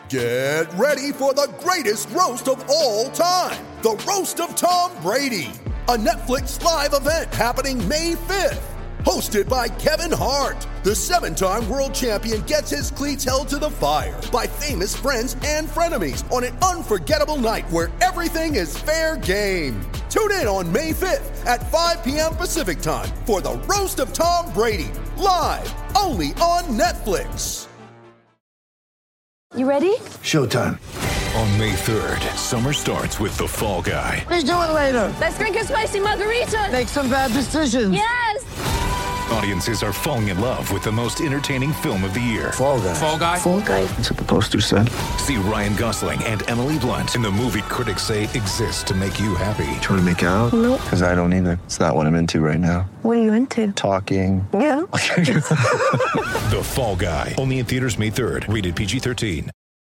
Get ready for the greatest roast of all time, the Roast of Tom Brady, a Netflix live event happening May 5th. Hosted by Kevin Hart, the 7-time world champion gets his cleats held to the fire by famous friends and frenemies on an unforgettable night where everything is fair game. Tune in on May 5th at 5 p.m. Pacific time for the Roast of Tom Brady, live only on Netflix. You ready? Showtime. On May 3rd, summer starts with The Fall Guy. Let's do it later. Let's drink a spicy margarita. Make some bad decisions. Yes! Audiences are falling in love with the most entertaining film of the year. Fall Guy. Fall Guy? Fall guy. That's what the poster said. See Ryan Gosling and Emily Blunt in the movie critics say exists to make you happy. Trying to make it out? Nope. Because I don't either. It's not what I'm into right now. What are you into? Talking. Yeah. The Fall Guy. Only in theaters May 3rd. Rated PG-13.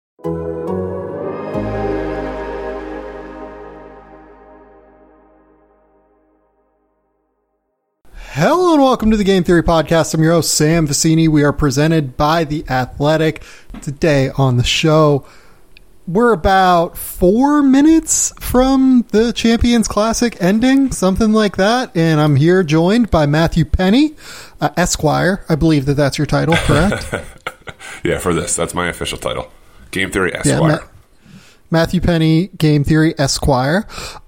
Hello and welcome to the Game Theory Podcast. I'm your host, Sam Vicini. We are presented by The Athletic. Today on the show, we're about 4 minutes from the Champions Classic ending, something like that. And I'm here joined by Matthew Penny, Esquire. I believe that that's your title, correct? Yeah, for this. That's my official title. Game Theory Esquire. Yeah, Matthew Penny, Game Theory Esquire.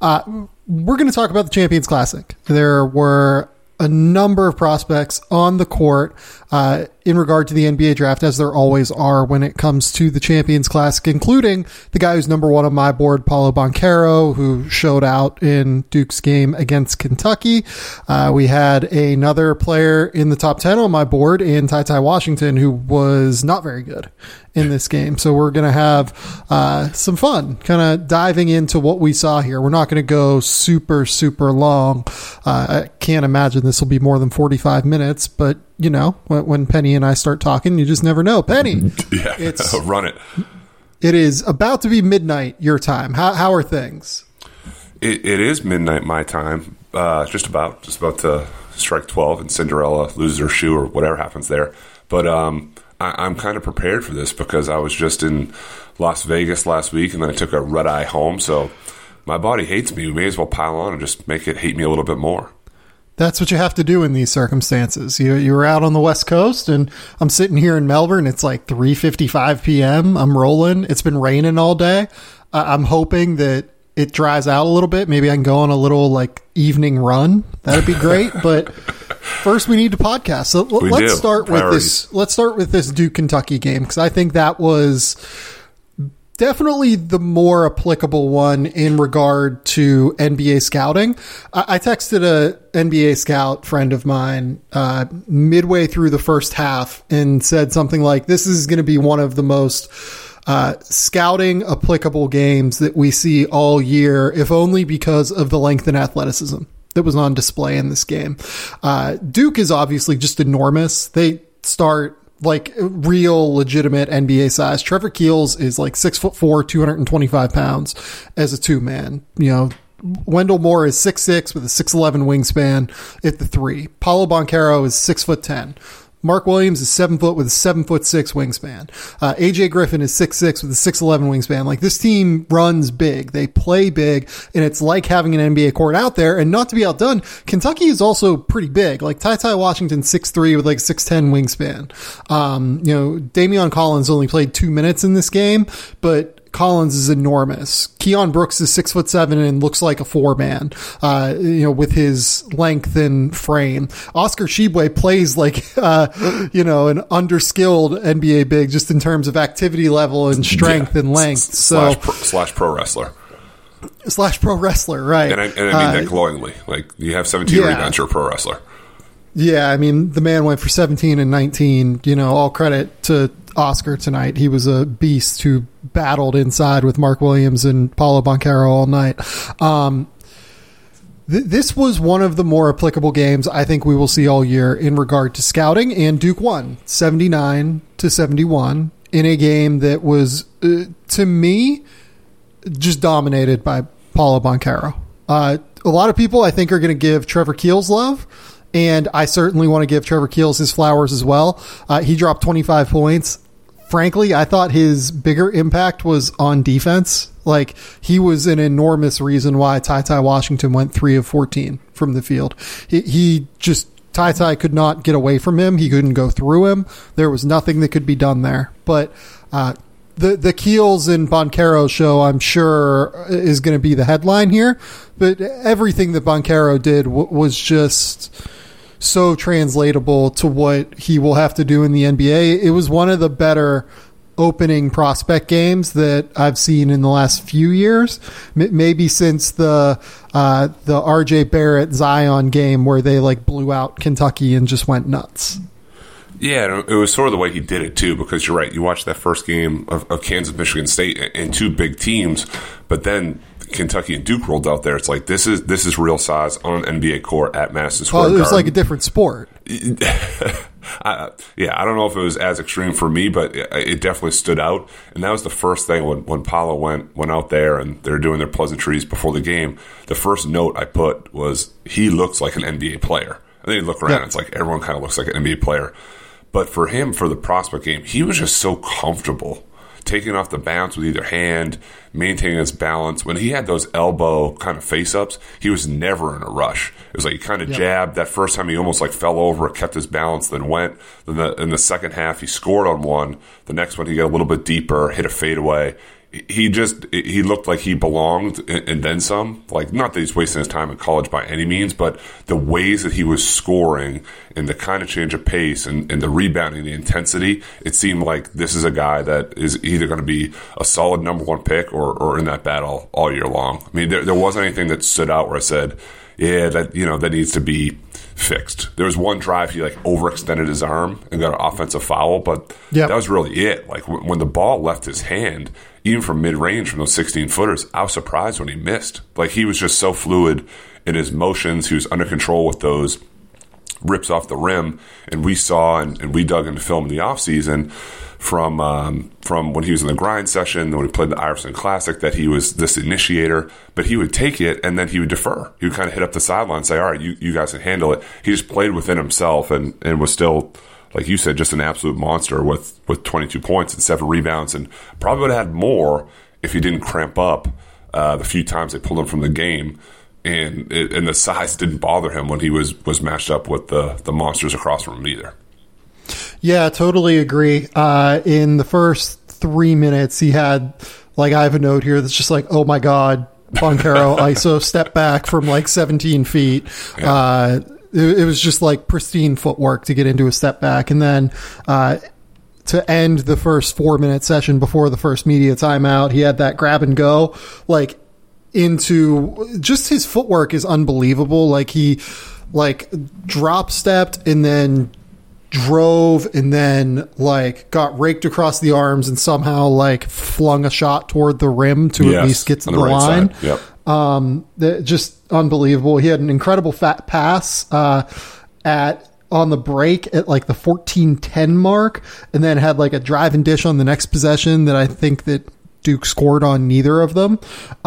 We're going to talk about the Champions Classic. There were a number of prospects on the court in regard to the NBA draft, as there always are when it comes to the Champions Classic, including the guy who's number one on my board, Paolo Banchero, who showed out in Duke's game against Kentucky. We had another player in the top 10 on my board in Ty Washington, who was not very good in this game. So we're going to have some fun kind of diving into what we saw here. We're not going to go super long. I can't imagine this will be more than 45 minutes, but you know, when Penny and I start talking, you just never know. Penny, yeah, run it. It is about to be midnight your time. How are things? It is midnight my time. Just about to strike 12 and Cinderella loses her shoe or whatever happens there. But I'm kind of prepared for this because I was just in Las Vegas last week and then I took a red eye home. So my body hates me. We may as well pile on and just make it hate me a little bit more. That's what you have to do in these circumstances. You were out on the West Coast, and I'm sitting here in Melbourne. It's like 3:55 p.m. I'm rolling. It's been raining all day. I'm hoping that it dries out a little bit. Maybe I can go on a little like evening run. That'd be great. But first, we need to podcast. So let's start with this. Let's start with this Duke Kentucky game because I think that was definitely the more applicable one in regard to NBA scouting. I texted a NBA scout friend of mine midway through the first half and said something like, this is going to be one of the most scouting applicable games that we see all year, if only because of the length and athleticism that was on display in this game. Duke is obviously just enormous. They start like real legitimate NBA size. Trevor Keels is like 6'4", 225 pounds as a 2-man. You know, Wendell Moore is 6'6" with a 6'11" wingspan at the 3. Paolo Banchero is 6'10". Mark Williams is 7 foot with a 7'6" wingspan. AJ Griffin is 6'6" with a 6'11" wingspan. Like, this team runs big. They play big, and it's like having an NBA court out there. And not to be outdone, Kentucky is also pretty big. Like, Ty Washington 6'3" with like 6'10" wingspan. You know, Dameon Collins only played 2 minutes in this game, but Collins is enormous. Keon Brooks is 6'7" and looks like a 4-man, you know, with his length and frame. Oscar Tshiebwe plays like, you know, an underskilled NBA big just in terms of activity level and strength and length. Slash pro wrestler. Slash pro wrestler, right. And I mean that glowingly. Like, you have 17 rebounds, you're a pro wrestler. Yeah, I mean, the man went for 17 and 19, you know, all credit to Oscar tonight. He was a beast who battled inside with Mark Williams and Paolo Banchero all night. This was one of the more applicable games I think we will see all year in regard to scouting, and Duke won 79-71 in a game that was, to me, just dominated by Paolo Banchero. A lot of people, I think, are going to give Trevor Keels love, and I certainly want to give Trevor Keels his flowers as well. He dropped 25 points, frankly, I thought his bigger impact was on defense. Like, he was an enormous reason why Ty Washington went 3 of 14 from the field. He just, Ty could not get away from him. He couldn't go through him. There was nothing that could be done there. But the Keels and Banchero show, I'm sure, is going to be the headline here. But everything that Banchero did was just so translatable to what he will have to do in the NBA. It was one of the better opening prospect games that I've seen in the last few years, maybe since the RJ Barrett Zion game where they like blew out Kentucky and just went nuts. Yeah, it was sort of the way he did it too, because you're right. You watch that first game of Kansas, Michigan State, and 2 big teams, but then Kentucky and Duke rolled out there. It's like this is real size on an NBA court at Madison Square Garden. It was like a different sport. I don't know if it was as extreme for me, but it definitely stood out. And that was the first thing when Paolo went out there and they're doing their pleasantries before the game. The first note I put was, he looks like an NBA player. And then you look around, It's like everyone kind of looks like an NBA player. But for him, for the prospect game, he was just so comfortable taking off the bounce with either hand, maintaining his balance. When he had those elbow kind of face-ups, he was never in a rush. It was like he kind of jabbed. That first time he almost like fell over, kept his balance, then went. Then in the second half, he scored on one. The next one, he got a little bit deeper, hit a fadeaway. He looked like he belonged and then some. Like, not that he's wasting his time in college by any means, but the ways that he was scoring and the kind of change of pace and the rebounding, the intensity, it seemed like this is a guy that is either going to be a solid number 1 pick or in that battle all year long. I mean, there wasn't anything that stood out where I said, yeah, that needs to be fixed. There was one drive he like overextended his arm and got an offensive foul, but that was really it. Like when the ball left his hand, even from mid-range from those 16-footers, I was surprised when he missed. Like, he was just so fluid in his motions. He was under control with those rips off the rim. And we saw and we dug into film in the offseason from when he was in the grind session, when he played the Iverson Classic, that he was this initiator. But he would take it and then he would defer. He would kind of hit up the sideline and say, all right, you guys can handle it. He just played within himself and was still, like you said, just an absolute monster with 22 points and 7 rebounds, and probably would have had more if he didn't cramp up the few times they pulled him from the game. And the size didn't bother him when he was matched up with the monsters across from him either. Yeah, totally agree. In the first 3 minutes, he had, like, I have a note here that's just like, oh my God, Banchero ISO step back from like 17 feet. Yeah. It was just like pristine footwork to get into a step back. And then to end the first 4-minute session before the first media timeout, he had that grab and go, like, into just his footwork is unbelievable. Like, he like drop stepped and then drove and then like got raked across the arms and somehow like flung a shot toward the rim to at least get to the line. Yep. Just unbelievable. He had an incredible fat pass on the break at like the 14-10 mark, and then had like a drive and dish on the next possession that I think that Duke scored on neither of them.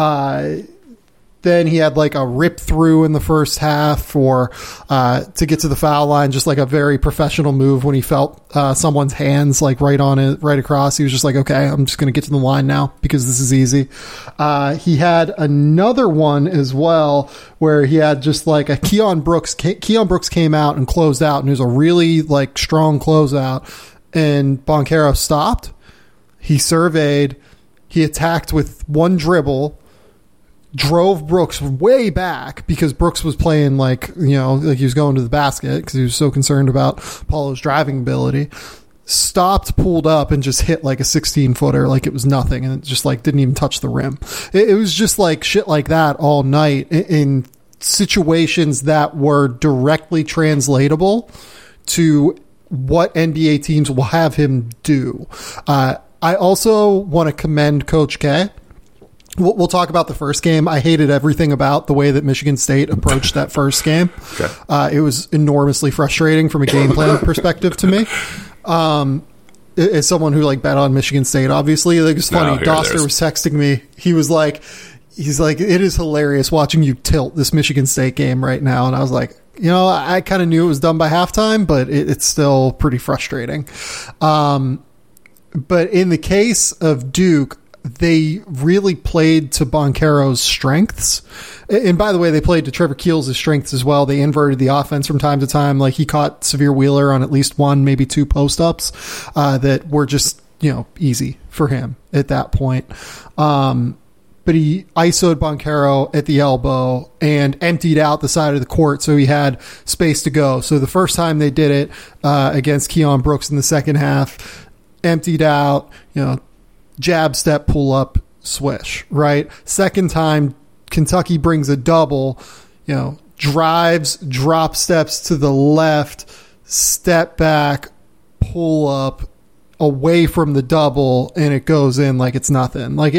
Then he had like a rip through in the first half to get to the foul line, just like a very professional move when he felt someone's hands like right on it, right across. He was just like, okay, I'm just going to get to the line now because this is easy. He had another one as well where he had just like a Keon Brooks came out and closed out, and it was a really like strong closeout, and Banchero stopped. He surveyed, he attacked with one dribble, drove Brooks way back because Brooks was playing like he was going to the basket because he was so concerned about Paulo's driving ability. Stopped, pulled up, and just hit like a 16-footer like it was nothing, and it just like didn't even touch the rim. It was just like shit like that all night in situations that were directly translatable to what NBA teams will have him do. I also want to commend Coach K. We'll talk about the first game. I hated everything about the way that Michigan State approached that first game. Okay. It was enormously frustrating from a game plan perspective to me. As someone who like bet on Michigan State, obviously, like, it's funny. Doster was texting me. He's like, it is hilarious watching you tilt this Michigan State game right now. And I was like, I kind of knew it was done by halftime, but it's still pretty frustrating. But in the case of Duke, they really played to Banchero's strengths. And by the way, they played to Trevor Keels' strengths as well. They inverted the offense from time to time. Like, he caught Severe Wheeler on at least one, maybe two post-ups that were just, easy for him at that point. But he ISO'd Banchero at the elbow and emptied out the side of the court, so he had space to go. So the first time they did it against Keon Brooks in the second half, emptied out, jab, step, pull up, swish, right? Second time, Kentucky brings a double, drives, drop steps to the left, step back, pull up, away from the double, and it goes in like it's nothing. Like,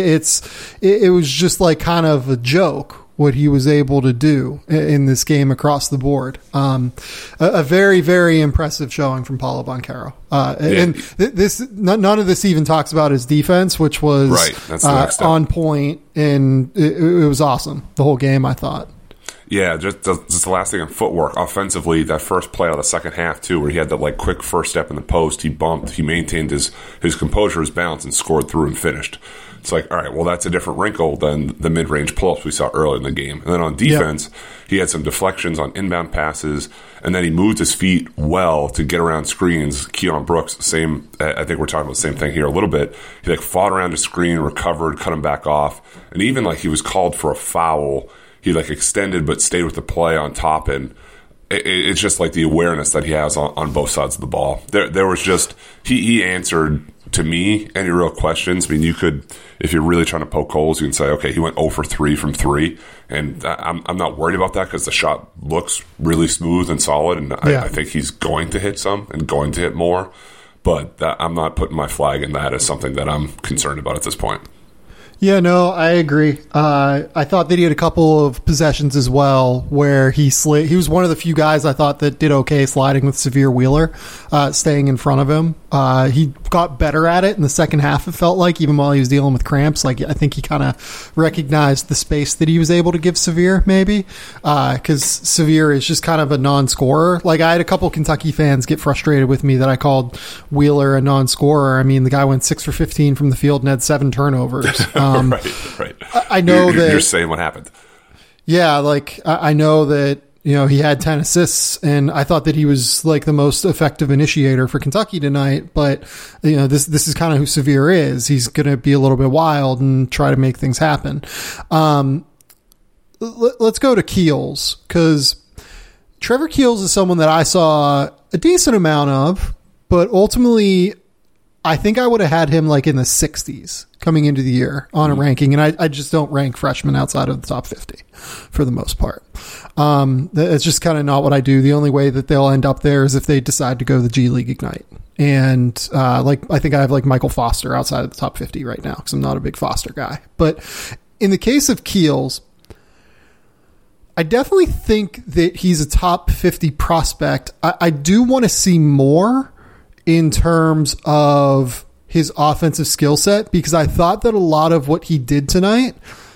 it was just like kind of a joke what he was able to do in this game across the board. A very, very impressive showing from Paulo Banchero. And this, none of this even talks about his defense, which was right. That's the next step. On point, and it was awesome the whole game, I thought. Yeah, just the last thing on footwork. Offensively, that first play of the second half, too, where he had that quick first step in the post, he bumped, he maintained his composure, his balance, and scored through and finished. It's like, all right, well, that's a different wrinkle than the mid-range pull-ups we saw earlier in the game. And then on defense, he had some deflections on inbound passes, and then he moved his feet well to get around screens. Keon Brooks, same. I think we're talking about the same thing here a little bit. He fought around the screen, recovered, cut him back off, and even he was called for a foul. He extended but stayed with the play on top, and it's just the awareness that he has on both sides of the ball. There was just he answered to me any real questions. I mean, you could, if you're really trying to poke holes, you can say, okay, he went 0 for 3 from 3, and I'm not worried about that because the shot looks really smooth and solid, and I think he's going to hit some and going to hit more, but I'm not putting my flag in that as something that I'm concerned about at this point. Yeah, no, I agree. I thought that he had a couple of possessions as well where he was one of the few guys I thought that did okay sliding with Severe Wheeler, staying in front of him. He got better at it in the second half, it felt like, even while he was dealing with cramps. I think he kind of recognized the space that he was able to give Severe, maybe, because Severe is just kind of a non-scorer. I had a couple Kentucky fans get frustrated with me that I called Wheeler a non-scorer. I mean, the guy went 6 for 15 from the field and had 7 turnovers. Right. I know that you're saying what happened. Yeah, I know that he had 10 assists, and I thought that he was the most effective initiator for Kentucky tonight. But this is kind of who Severe is. He's going to be a little bit wild and try to make things happen. Let's go to Keels, because Trevor Keels is someone that I saw a decent amount of, but ultimately I think I would have had him in the 60s coming into the year on a ranking. And I just don't rank freshmen outside of the top 50 for the most part. It's just kind of not what I do. The only way that they'll end up there is if they decide to go the G League Ignite. And I think I have Michael Foster outside of the top 50 right now because I'm not a big Foster guy. But in the case of Keels, I definitely think that he's a top 50 prospect. I do want to see more in terms of his offensive skill set, because I thought that a lot of what he did tonight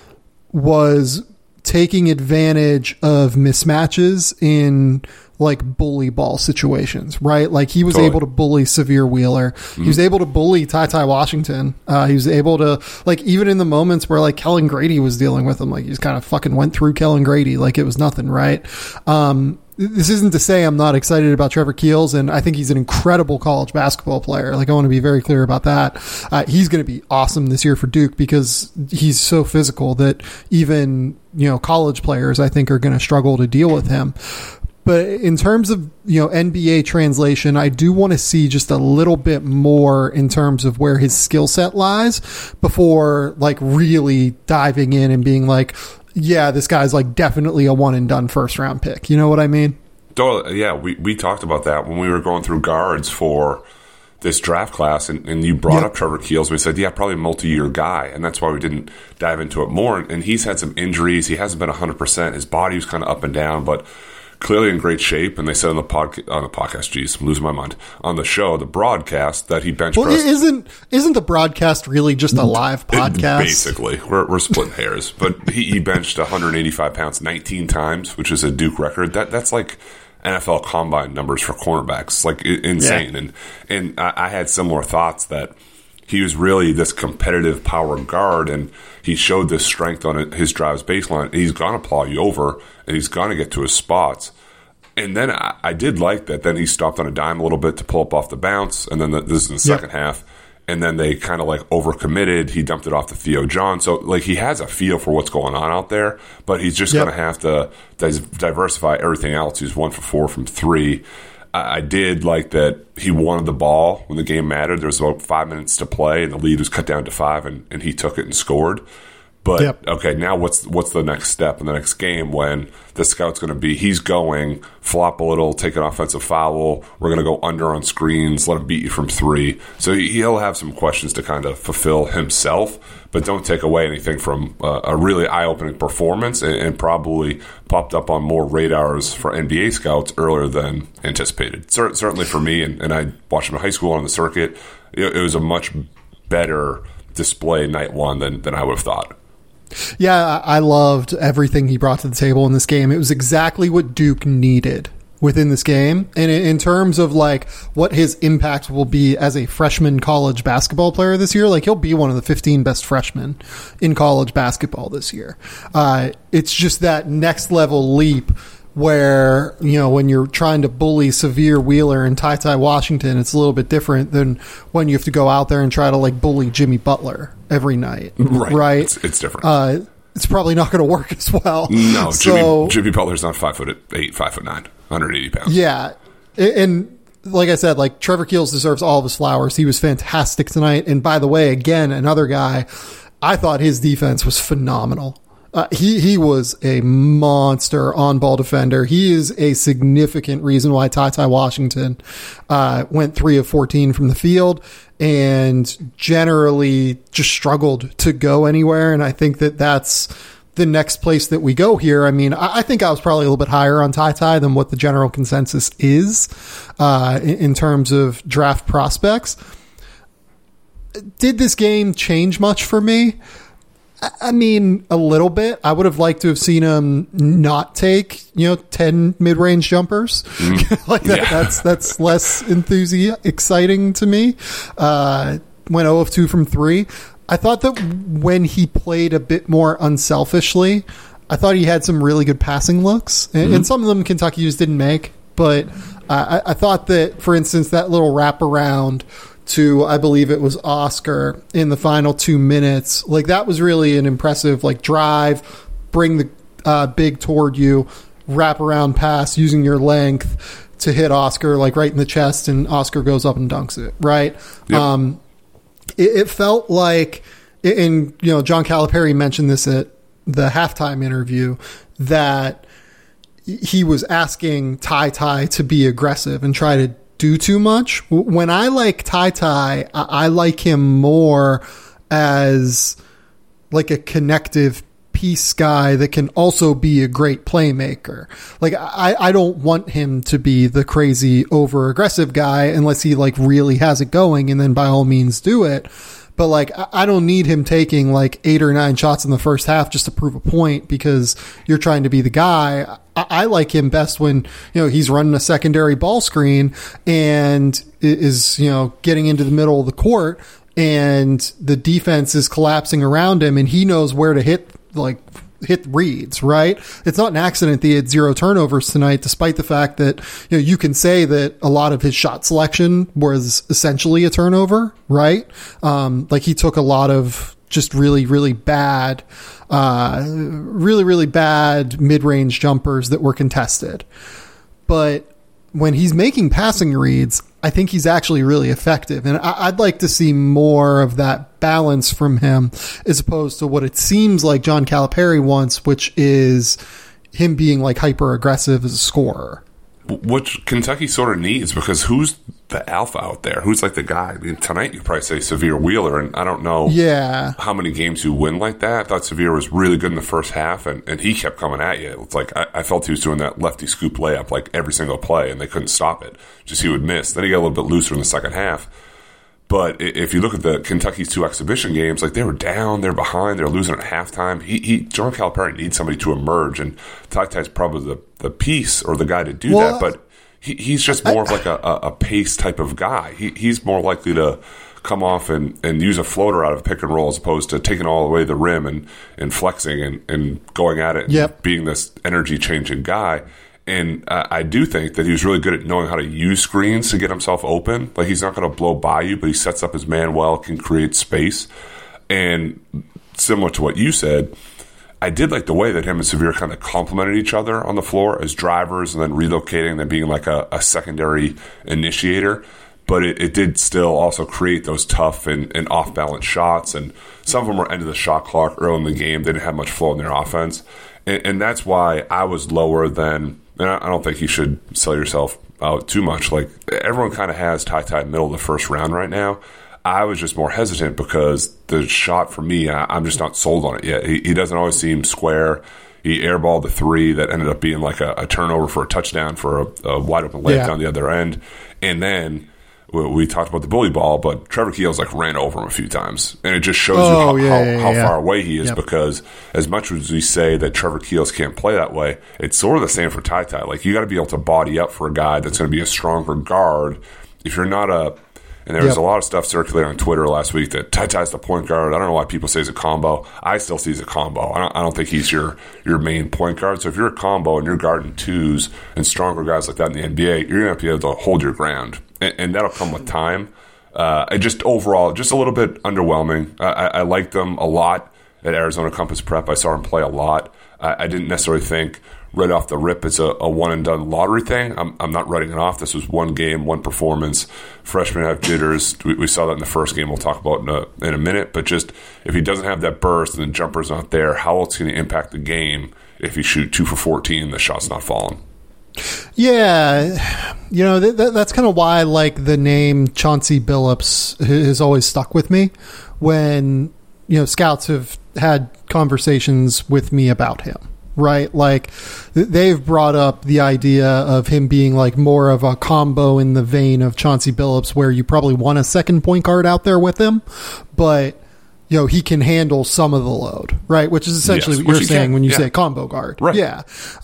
was taking advantage of mismatches in bully ball situations, right? He was able to bully Severe Wheeler. Mm-hmm. He was able to bully Ty Washington. He was able to, even in the moments where Kellen Grady was dealing with him, he just kind of fucking went through Kellen Grady it was nothing, right? This isn't to say I'm not excited about Trevor Keels, and I think he's an incredible college basketball player. I want to be very clear about that. He's going to be awesome this year for Duke because he's so physical that even, college players, I think, are going to struggle to deal with him. But in terms of, NBA translation, I do want to see just a little bit more in terms of where his skill set lies before really diving in and being yeah, this guy's definitely a one and done first round pick. You know what I mean? Yeah, we talked about that when we were going through guards for this draft class, and you brought up Trevor Keels. We said, yeah, probably a multi-year guy, and that's why we didn't dive into it more. And he's had some injuries. He hasn't been 100%. His body was kind of up and down, but clearly in great shape. And they said on the podcast, geez, I'm losing my mind, on the show, the broadcast, that he bench pressed. Isn't the broadcast really just a live podcast? Basically, we're splitting hairs. But he benched 185 pounds 19 times, which is a Duke record. That's NFL combine numbers for cornerbacks, insane. Yeah. And I had similar thoughts that he was really this competitive power guard, and he showed this strength on his drive's baseline. He's going to plow you over, and he's going to get to his spots. And then I did like that. Then he stopped on a dime a little bit to pull up off the bounce, and then this is in the second half. And then they kind of like overcommitted. He dumped it off to Theo John. So like he has a feel for what's going on out there, but he's just going to have to diversify everything else. He's 1 for 4 from 3. I did like that he wanted the ball when the game mattered. There was about 5 minutes to play, and the lead was cut down to 5, and he took it and scored. But, okay, now what's the next step in the next game when the scout's going to be, he's going, flop a little, take an offensive foul, we're going to go under on screens, let him beat you from 3. So he'll have some questions to kind of fulfill himself, but don't take away anything from a really eye-opening performance and probably popped up on more radars for NBA scouts earlier than anticipated. Certainly for me, and I watched him in high school on the circuit, it was a much better display night one than I would have thought. Yeah, I loved everything he brought to the table in this game. It was exactly what Duke needed within this game. And in terms of like what his impact will be as a freshman college basketball player this year, like he'll be one of the 15 best freshmen in college basketball this year. It's just that next level leap where, you know, when you're trying to bully Sahvir Wheeler and Ty Washington, it's a little bit different than when you have to go out there and try to like bully Jimmy Butler every night. Right? It's different. It's probably not going to work as well. No, Jimmy Butler's not 5'8", 5'9", 180 pounds. Yeah. And like I said, like Trevor Keels deserves all of his flowers. He was fantastic tonight. And by the way, again, another guy, I thought his defense was phenomenal. He was a monster on-ball defender. He is a significant reason why Ty Washington went 3 of 14 from the field and generally just struggled to go anywhere. And I think that that's the next place that we go here. I mean, I think I was probably a little bit higher on Ty than what the general consensus is in terms of draft prospects. Did this game change much for me? I mean, a little bit. I would have liked to have seen him not take, 10 mid-range jumpers. Like that. That's less exciting to me. Went 0 of 2 from 3. I thought that when he played a bit more unselfishly, I thought he had some really good passing looks, and some of them Kentucky just didn't make. But I thought that, for instance, that little wraparound to, I believe it was Oscar in the final 2 minutes. Like that was really an impressive, like drive, bring the big toward you, wrap around pass using your length to hit Oscar like right in the chest, and Oscar goes up and dunks it. Right. Yep. It felt like, and John Calipari mentioned this at the halftime interview, that he was asking Ty to be aggressive and try to do too much. When I like Ty, I like him more as like a connective piece guy that can also be a great playmaker. Like I don't want him to be the crazy over aggressive guy unless he like really has it going, and then by all means do it. But like, I don't need him taking like 8 or 9 shots in the first half just to prove a point because you're trying to be the guy. I like him best when, he's running a secondary ball screen and is, getting into the middle of the court and the defense is collapsing around him and he knows where to hit reads, right? It's not an accident that he had 0 turnovers tonight, despite the fact that, you can say that a lot of his shot selection was essentially a turnover, right? Like he took a lot of just really, really bad mid-range jumpers that were contested. But when he's making passing reads, I think he's actually really effective. And I'd like to see more of that balance from him as opposed to what it seems like John Calipari wants, which is him being like hyper aggressive as a scorer. Which Kentucky sort of needs, because who's the alpha out there? Who's like the guy? I mean, tonight you probably say Sahvir Wheeler, and I don't know how many games you win like that. I thought Sahvir was really good in the first half, and he kept coming at you. It's like I felt he was doing that lefty scoop layup like every single play, and they couldn't stop it. Just he would miss. Then he got a little bit looser in the second half. But if you look at the Kentucky's 2 exhibition games, like they were down, they're behind, they're losing at halftime. John Calipari needs somebody to emerge, and Ty's probably the piece or the guy to do that. But he's just more of like a pace type of guy. He's more likely to come off and use a floater out of pick and roll as opposed to taking all the way to the rim and flexing and going at it and being this energy-changing guy. And I do think that he was really good at knowing how to use screens to get himself open. Like, he's not going to blow by you, but he sets up his man well, can create space. And similar to what you said, I did like the way that him and Sahvir kind of complemented each other on the floor as drivers and then relocating and then being like a secondary initiator. But it did still also create those tough and off-balance shots. And some of them were end of the shot clock early in the game. They didn't have much flow in their offense. And that's why I was lower than – and I don't think you should sell yourself out too much. Like, everyone kind of has Ty middle of the first round right now. I was just more hesitant because the shot for me, I'm just not sold on it yet. He doesn't always seem square. He airballed the three that ended up being like a turnover for a touchdown for a wide open layup down the other end. And then we talked about the bully ball, but Trevor Keels like ran over him a few times. And it just shows you how far away he is because as much as we say that Trevor Keels can't play that way, it's sort of the same for Ty. Like, you got to be able to body up for a guy that's going to be a stronger guard. If you're not and there was a lot of stuff circulating on Twitter last week that Ty's the point guard. I don't know why people say he's a combo. I still see he's a combo. I don't think he's your main point guard. So if you're a combo and you're guarding twos and stronger guys like that in the NBA, you're going to have to be able to hold your ground. And that'll come with time. Just overall, just a little bit underwhelming. I liked them a lot at Arizona Compass Prep. I saw him play a lot. I didn't necessarily think right off the rip it's a one-and-done lottery thing. I'm not writing it off. This was one game, one performance. Freshmen have jitters. We saw that in the first game we'll talk about in a minute. But just if he doesn't have that burst and the jumper's not there, how else can he impact the game if he shoot 2 for 14 and the shot's not falling? Yeah, that's kind of why, like, the name Chauncey Billups has always stuck with me when, scouts have had conversations with me about him, right? Like, they've brought up the idea of him being like more of a combo in the vein of Chauncey Billups, where you probably want a second point guard out there with him, but he can handle some of the load, right? Which is essentially what you're saying when you say combo guard. Right. Yeah.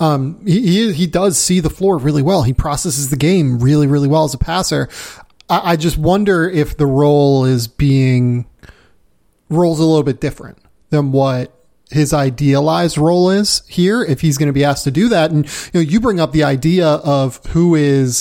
He does see the floor really well. He processes the game really, really well as a passer. I just wonder if the role's a little bit different than what his idealized role is here, if he's going to be asked to do that. And, you bring up the idea of who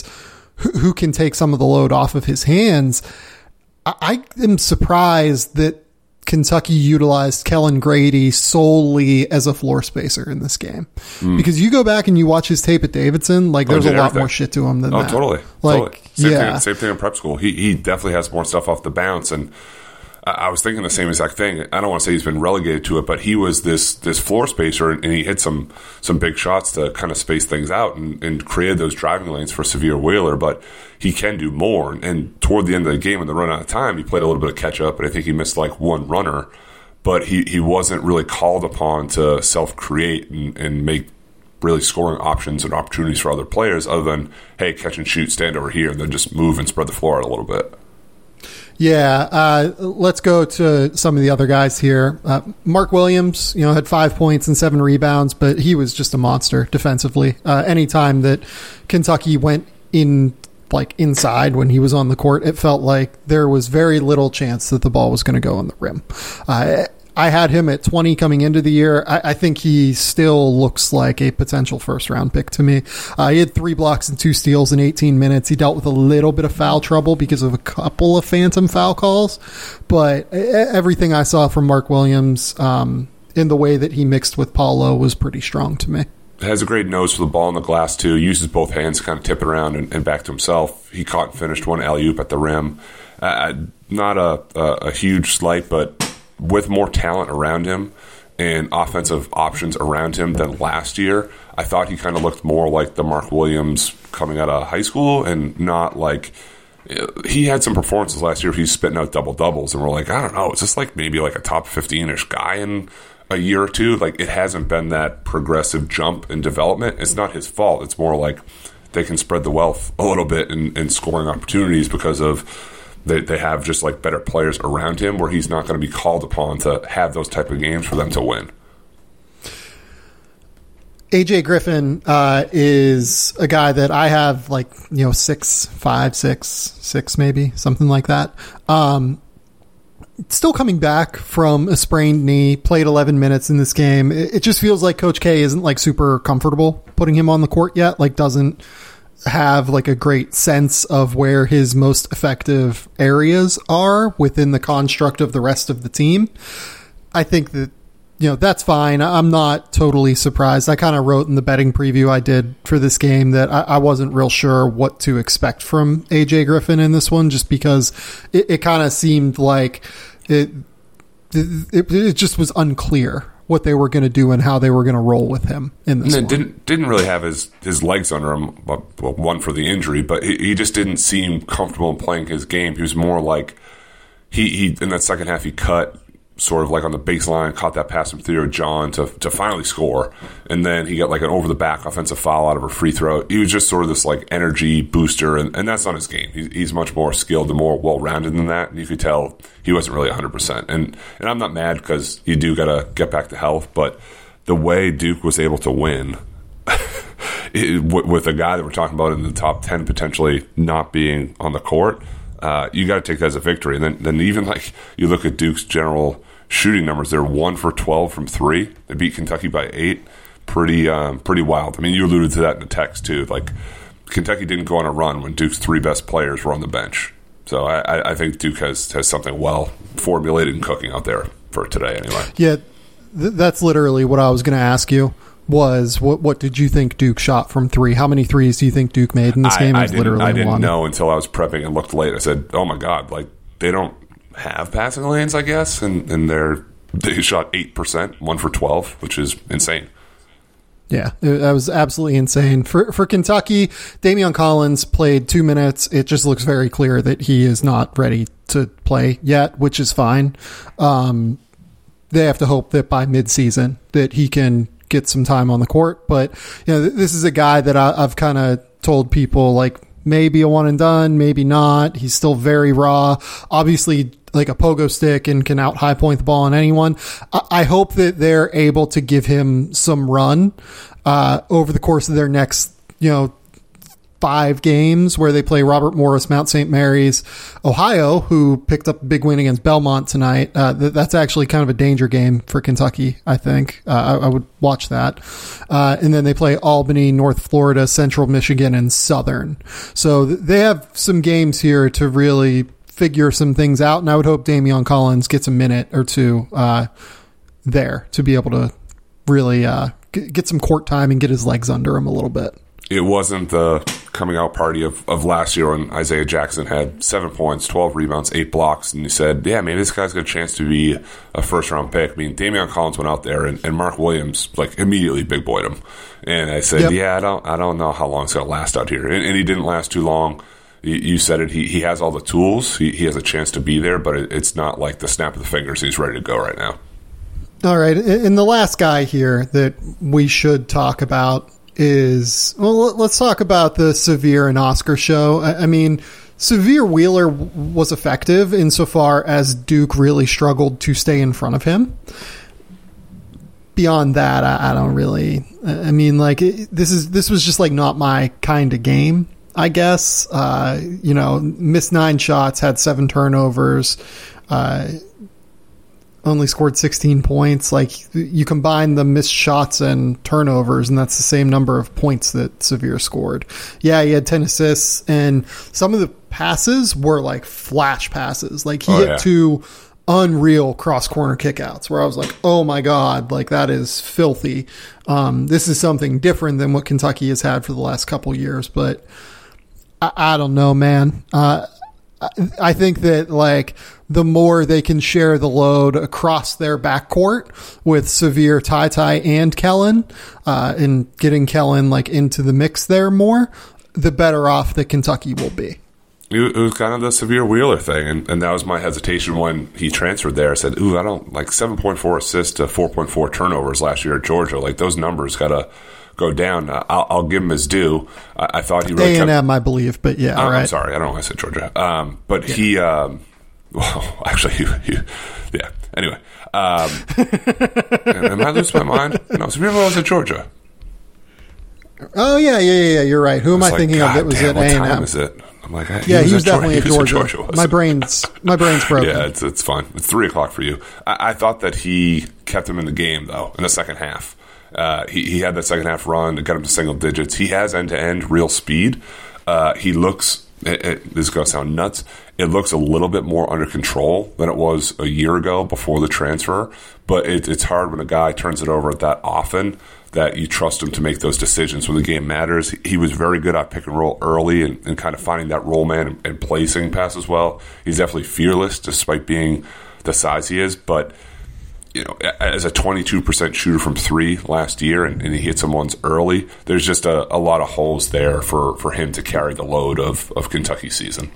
can take some of the load off of his hands. I am surprised that Kentucky utilized Kellen Grady solely as a floor spacer in this game. Because you go back and you watch his tape at Davidson, like, there's a lot more shit to him than that. Totally. Like, Same thing in prep school. He definitely has more stuff off the bounce. And I was thinking the same exact thing. I don't want to say he's been relegated to it, but he was this floor spacer, and he hit some big shots to kind of space things out and created those driving lanes for Sahvir Wheeler. But he can do more. And toward the end of the game, when they run out of time, he played a little bit of catch up, and I think he missed like one runner. But he wasn't really called upon to self-create and make really scoring options and opportunities for other players, other than, hey, catch and shoot, stand over here, and then just move and spread the floor out a little bit. Yeah, let's go to some of the other guys here. Mark Williams, had 5 points and 7 rebounds, but he was just a monster defensively. Anytime that Kentucky went inside when he was on the court, it felt like there was very little chance that the ball was going to go on the rim. I had him at 20 coming into the year. I think he still looks like a potential first-round pick to me. He had 3 blocks and 2 steals in 18 minutes. He dealt with a little bit of foul trouble because of a couple of phantom foul calls. But everything I saw from Mark Williams in the way that he mixed with Paulo was pretty strong to me. Has a great nose for the ball in the glass, too. Uses both hands to kind of tip it around and back to himself. He caught and finished one alley-oop at the rim. Not a huge slight, but with more talent around him and offensive options around him than last year, I thought he kind of looked more like the Mark Williams coming out of high school, and not like he had some performances last year. He's spitting out double-doubles, and we're like, I don't know, is this like maybe like a top 15-ish guy in a year or two? Like, it hasn't been that progressive jump in development. It's not his fault. It's more like they can spread the wealth a little bit in scoring opportunities because of they have just like better players around him, where he's not going to be called upon to have those type of games for them to win. AJ Griffin is a guy that I have 6'5", 6'6", maybe something like that. still coming back from a sprained knee, played 11 minutes in this game. It just feels like Coach K isn't like super comfortable putting him on the court yet, like doesn't have like a great sense of where his most effective areas are within the construct of the rest of the team. I think that, that's fine. I'm not totally surprised. I kind of wrote in the betting preview I did for this game that I wasn't real sure what to expect from AJ Griffin in this one, just because it kind of seemed like it just was unclear what they were going to do and how they were going to roll with him in this one. Didn't really have his legs under him, well, one for the injury, but he just didn't seem comfortable in playing his game. He was more like he in that second half he cut sort of like on the baseline, caught that pass from Theo John to finally score, and then he got like an over the back offensive foul out of a free throw. He was just sort of this like energy booster, and that's not his game. He's much more skilled and more well rounded than that. And you could tell he wasn't really 100%. And I'm not mad because you do got to get back to health, but the way Duke was able to win with a guy that we're talking about in the top 10 potentially not being on the court, you got to take that as a victory. And then even like you look at Duke's general shooting numbers, they're 1 for 12 from 3. They beat Kentucky by 8. Pretty wild. I mean, you alluded to that in the text too. Like Kentucky didn't go on a run when Duke's 3 best players were on the bench. So I think Duke has something well formulated and cooking out there for today anyway. Yeah, that's literally what I was going to ask you. Was what did you think Duke shot from 3? How many threes do you think Duke made in this game? I didn't know until I was prepping and looked late. I said, "Oh my God! Like they don't have passing lanes, I guess." And they shot 8%, 1 for 12, which is insane. Yeah, that was absolutely insane. For Kentucky, Dameon Collins played 2 minutes. It just looks very clear that he is not ready to play yet, which is fine. They have to hope that by midseason that he can get some time on the court. But this is a guy that I've kind of told people like maybe a one and done, maybe not. He's still very raw. Obviously, like a pogo stick and can out high point the ball on anyone. I hope that they're able to give him some run over the course of their next 5 games where they play Robert Morris, Mount St. Mary's, Ohio, who picked up a big win against Belmont tonight. That's actually kind of a danger game for Kentucky, I think. I would watch that. And then they play Albany, North Florida, Central Michigan, and Southern. So they have some games here to really figure some things out, and I would hope Dameon Collins gets a minute or two there to be able to really get some court time and get his legs under him a little bit. It wasn't the coming out party of last year when Isaiah Jackson had 7 points, 12 rebounds, 8 blocks, and you said, yeah, maybe this guy's got a chance to be a first-round pick. I mean, Dameon Collins went out there, and Mark Williams like immediately big-boyed him. And I said, I don't know how long it's going to last out here. And he didn't last too long. You said it. He has all the tools. He has a chance to be there, but it's not like the snap of the fingers. He's ready to go right now. All right. And the last guy here that we should talk about is, well, let's talk about the Sahvir and Oscar show. I mean, Sahvir Wheeler was effective insofar as Duke really struggled to stay in front of him. Beyond that, I don't really. I mean, like this was just like not my kind of game, I guess. Missed 9 shots, had 7 turnovers. Only scored 16 points. Like, you combine the missed shots and turnovers, and that's the same number of points that Sahvir scored. Yeah, he had 10 assists, and some of the passes were like flash passes. Like, he hit 2 unreal cross-corner kickouts where I was like, oh my God, like that is filthy. This is something different than what Kentucky has had for the last couple years, but I don't know, man. I think that like the more they can share the load across their backcourt with Sahvir, Ty, and Kellen, and getting Kellen like into the mix there more, the better off that Kentucky will be. It was kind of the Sahvir Wheeler thing, and that was my hesitation when he transferred there. I said, I don't like 7.4 assists to 4.4 turnovers last year at Georgia. Like those numbers gotta go down. I'll give him his due. I thought he really A&M, I believe, but yeah, right. I'm sorry, I don't know why I said Georgia. But yeah. He, well, actually, yeah. Anyway, am I losing my mind? No, Sahvir was at Georgia. Oh yeah. You're right. Who am I thinking of? That was at A&M. What time is it? I'm like, he was definitely at Georgia. My brain's broken. Yeah, it's fine. It's 3:00 for you. I thought that he kept him in the game though in the second half. He had that second half run that got him to single digits. He has end-to-end real speed. He looks. This is going to sound nuts. It looks a little bit more under control than it was a year ago before the transfer. But it's hard when a guy turns it over that often that you trust him to make those decisions when the game matters. He was very good at pick and roll early and kind of finding that roll man and placing passes well. He's definitely fearless despite being the size he is. But as a 22% shooter from three last year and he hit some ones early, there's just a lot of holes there for him to carry the load of Kentucky's season.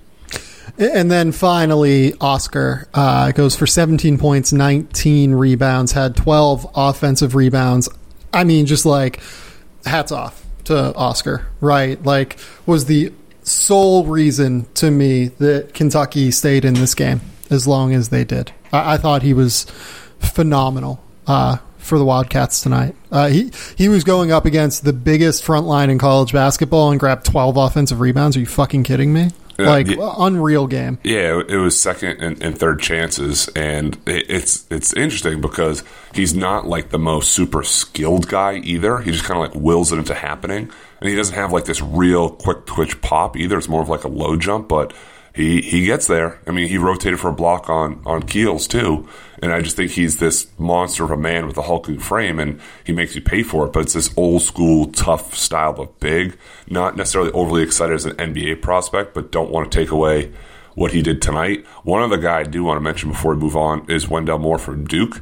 And then finally, Oscar goes for 17 points, 19 rebounds, had 12 offensive rebounds. I mean, just like hats off to Oscar, right? Like was the sole reason to me that Kentucky stayed in this game as long as they did. I thought he was phenomenal for the Wildcats tonight. He was going up against the biggest front line in college basketball and grabbed 12 offensive rebounds. Are you fucking kidding me? Unreal game. Yeah, it was second and third chances, and it's interesting because he's not like the most super skilled guy either. He just kind of like wills it into happening, and he doesn't have like this real quick twitch pop either. It's more of like a low jump, but he gets there. I mean, he rotated for a block on Keels too, and I just think he's this monster of a man with a hulking frame, and he makes you pay for it. But it's this old school, tough style of big. Not necessarily overly excited as an NBA prospect, but don't want to take away what he did tonight. One other guy I do want to mention before we move on is Wendell Moore from Duke.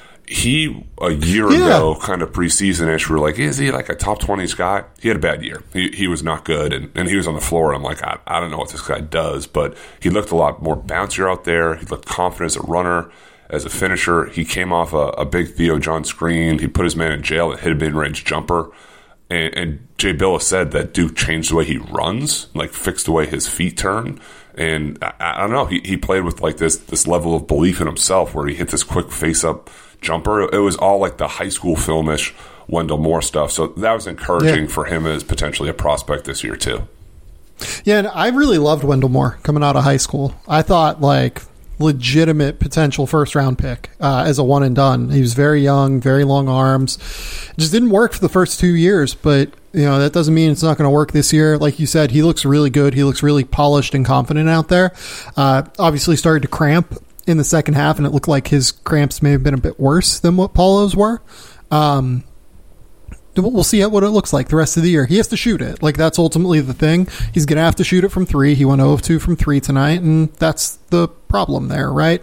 He, a year ago, kind of preseason-ish, we were like, is he like a top 20s guy? He had a bad year. He was not good, and he was on the floor. I'm like, I don't know what this guy does, but he looked a lot more bouncier out there. He looked confident as a runner, as a finisher. He came off a big Theo John screen. He put his man in jail and hit a mid-range jumper. And Jay Bilas said that Duke changed the way he runs, like fixed the way his feet turn. And I don't know, he played with like this level of belief in himself where he hit this quick face-up jumper. It was all like the high school filmish Wendell Moore stuff. So that was encouraging for him as potentially a prospect this year too. Yeah, and I really loved Wendell Moore coming out of high school. I thought like legitimate potential first round pick as a one and done. He was very young, very long arms. Just didn't work for the first 2 years, but that doesn't mean it's not going to work this year. Like you said, he looks really good. He looks really polished and confident out there. Obviously started to cramp in the second half, and it looked like his cramps may have been a bit worse than what Paulo's were. We'll see what it looks like the rest of the year. He has to shoot it. Like, that's ultimately the thing. He's going to have to shoot it from three. He went 0 of 2 from three tonight, and that's the problem there, right?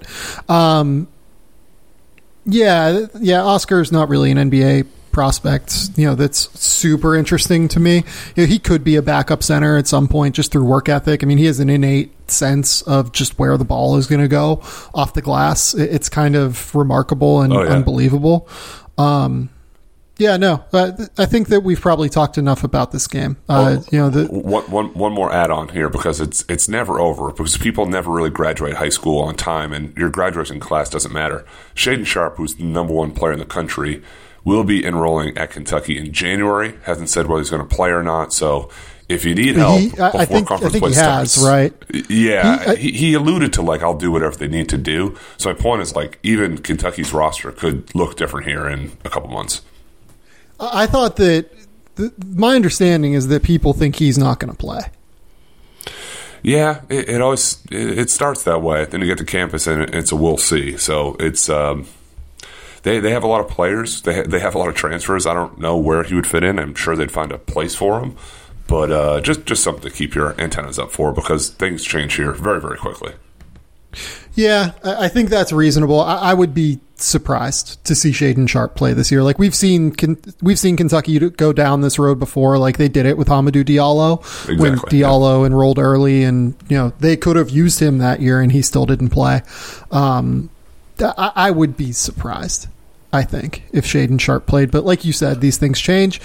Oscar's not really an NBA prospect, that's super interesting to me. He could be a backup center at some point just through work ethic. I mean, he has an innate sense of just where the ball is going to go off the glass. It's kind of remarkable and unbelievable. I think that we've probably talked enough about this game. One more add-on here, because it's never over, because people never really graduate high school on time, and your graduation class doesn't matter. Shaedon Sharpe, who's the number one player in the country, will be enrolling at Kentucky in January. Hasn't said whether he's going to play or not. So if you need help before conference play starts, right? Yeah, he alluded to like, I'll do whatever they need to do. So my point is like, even Kentucky's roster could look different here in a couple months. I thought that my understanding is that people think he's not going to play. Yeah, it always starts that way. Then you get to campus and it's a we'll see. So it's they have a lot of players. They have a lot of transfers. I don't know where he would fit in. I'm sure they'd find a place for him. But just something to keep your antennas up for, because things change here very, very quickly. Yeah, I think that's reasonable. I would be surprised to see Shaedon Sharpe play this year. Like we've seen Kentucky go down this road before. Like they did it with Hamidou Diallo when Diallo enrolled early, and they could have used him that year, and he still didn't play. I would be surprised, I think, if Shaedon Sharpe played. But like you said, these things change.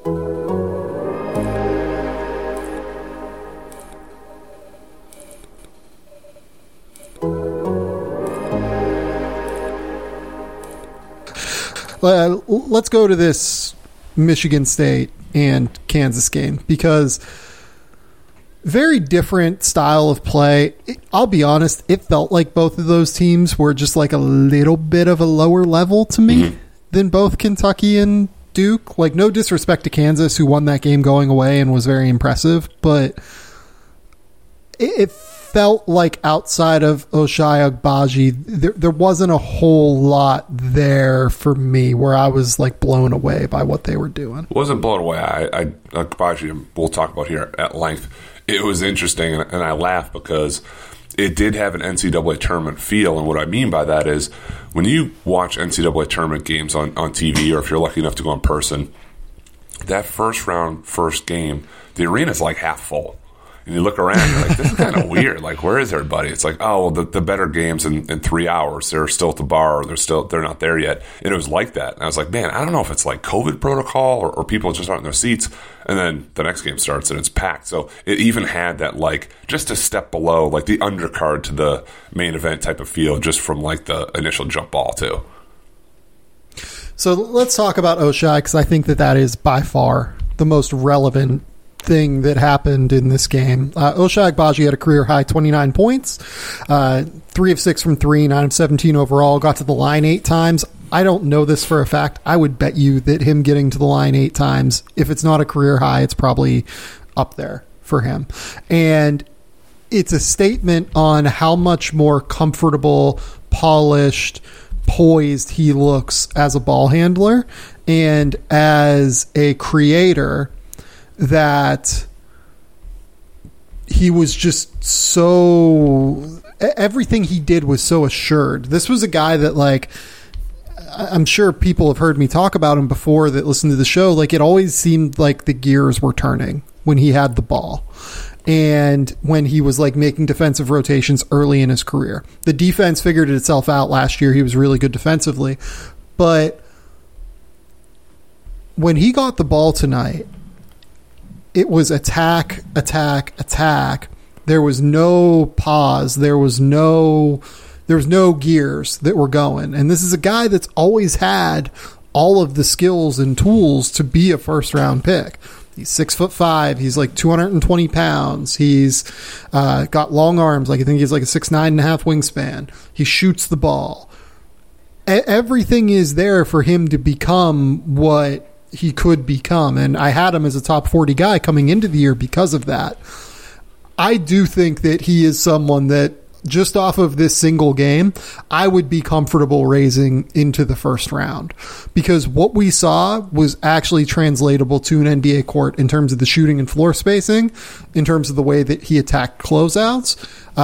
Let's go to this Michigan State and Kansas game, because Very different style of play. I'll be honest, it felt like both of those teams were just like a little bit of a lower level to me than both Kentucky and Duke. Like, no disrespect to Kansas, who won that game going away and was very impressive, but it felt like outside of Ochai Agbaji, there wasn't a whole lot there for me where I was like blown away by what they were doing. Wasn't blown away. Agbaji, we'll talk about here at length. It was interesting, and I laugh because it did have an NCAA tournament feel, and what I mean by that is when you watch NCAA tournament games on TV, or if you're lucky enough to go in person, that first game, the arena's like half full. And you look around, you're like, this is kind of weird. Like, where is everybody? It's like, oh, well, the better games in 3 hours. They're still at the bar, or they're not there yet. And it was like that. And I was like, man, I don't know if it's like COVID protocol or people just aren't in their seats. And then the next game starts and it's packed. So it even had that, like, just a step below, like the undercard to the main event type of feel, just from like the initial jump ball too. So let's talk about Ochai, because I think that is by far the most relevant thing that happened in this game. Ochai Agbaji had a career high 29 points, 3 of 6 from 3, 9 of 17 overall, got to the line 8 times. I don't know this for a fact. I would bet you that him getting to the line 8 times, if it's not a career high, it's probably up there for him. And it's a statement on how much more comfortable, polished, poised he looks as a ball handler and as a creator, that he was just so, everything he did was so assured. This was a guy that, like, I'm sure people have heard me talk about him before that listen to the show. Like, it always seemed like the gears were turning when he had the ball and when he was like making defensive rotations early in his career. The defense figured itself out last year. He was really good defensively, but when he got the ball tonight, it was attack, attack, attack. There was no pause. There was no gears that were going. And this is a guy that's always had all of the skills and tools to be a first round pick. He's 6'5". He's like 220 pounds. He's got long arms. Like, I think he's like a 6'9.5" wingspan. He shoots the ball. Everything is there for him to become what he could become. And I had him as a top 40 guy coming into the year because of that. I do think that he is someone that, just off of this single game, I would be comfortable raising into the first round, because what we saw was actually translatable to an NBA court in terms of the shooting and floor spacing, in terms of the way that he attacked closeouts,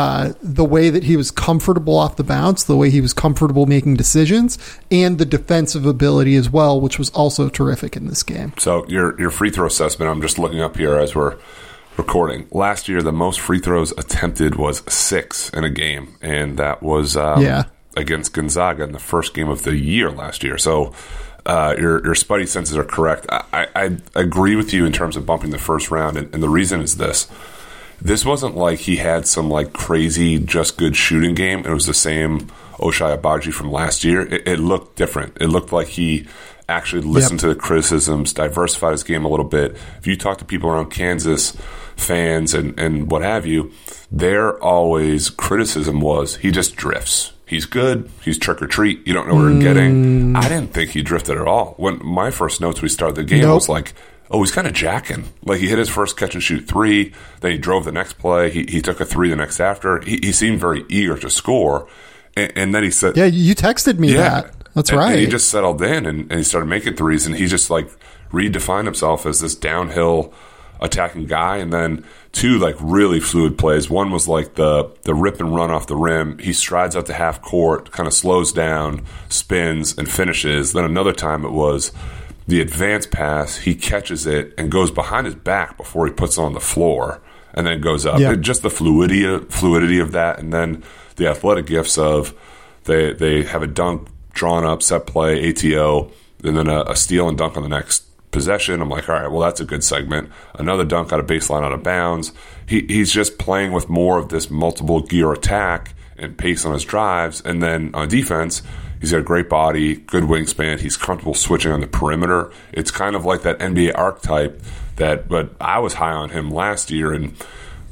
the way that he was comfortable off the bounce, the way he was comfortable making decisions, and the defensive ability as well, which was also terrific in this game. So your free throw assessment, I'm just looking up here as we're recording. Last year, the most free throws attempted was 6 in a game, and that was against Gonzaga in the first game of the year last year. So your Spidey senses are correct. I agree with you in terms of bumping the first round, and the reason is this. This wasn't like he had some like crazy just good shooting game. It was the same Ochai Agbaji from last year. It looked different. It looked like he actually listened to the criticisms, diversified his game a little bit. If you talk to people around Kansas, fans and what have you, their always criticism was he just drifts. He's good. He's trick or treat. You don't know what you're getting. I didn't think he drifted at all. When my first notes we started the game was like, oh, he's kind of jacking. Like, he hit his first catch and shoot 3, then he drove the next play. He took a 3 the next after. He seemed very eager to score. And then he said, yeah, you texted me that. That's right. And he just settled in and he started making threes, and he just like redefined himself as this downhill attacking guy. And then 2 like really fluid plays. One was like the rip and run off the rim. He strides out to half court, kind of slows down, spins, and finishes. Then another time it was the advance pass. He catches it and goes behind his back before he puts it on the floor, and then goes up. Yeah. Just the fluidity of that, and then the athletic gifts of they have a dunk drawn up, set play, ATO, and then a steal and dunk on the next possession. I'm like, all right, well, that's a good segment. Another dunk out of baseline, out of bounds. He's just playing with more of this multiple gear attack and pace on his drives. And then on defense, he's got a great body, good wingspan. He's comfortable switching on the perimeter. It's kind of like that NBA archetype but I was high on him last year. And,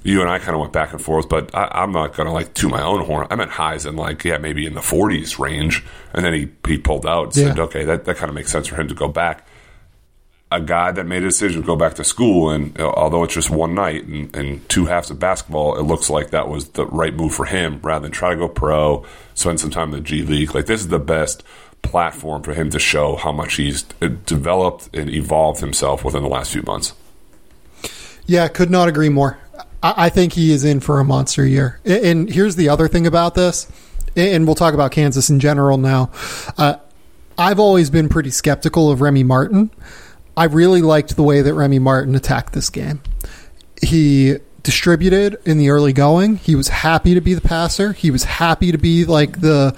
you and I kind of went back and forth, but I'm not going to like toot my own horn. I meant highs in like, maybe in the 40s range. And then he pulled out and said, okay, that kind of makes sense for him to go back. A guy that made a decision to go back to school, and although it's just one night and 2 halves of basketball, it looks like that was the right move for him rather than try to go pro, spend some time in the G League. Like, this is the best platform for him to show how much he's developed and evolved himself within the last few months. Yeah, could not agree more. I think he is in for a monster year. And here's the other thing about this, and we'll talk about Kansas in general now. I've always been pretty skeptical of Remy Martin. I really liked the way that Remy Martin attacked this game. He distributed in the early going. He was happy to be the passer. He was happy to be like the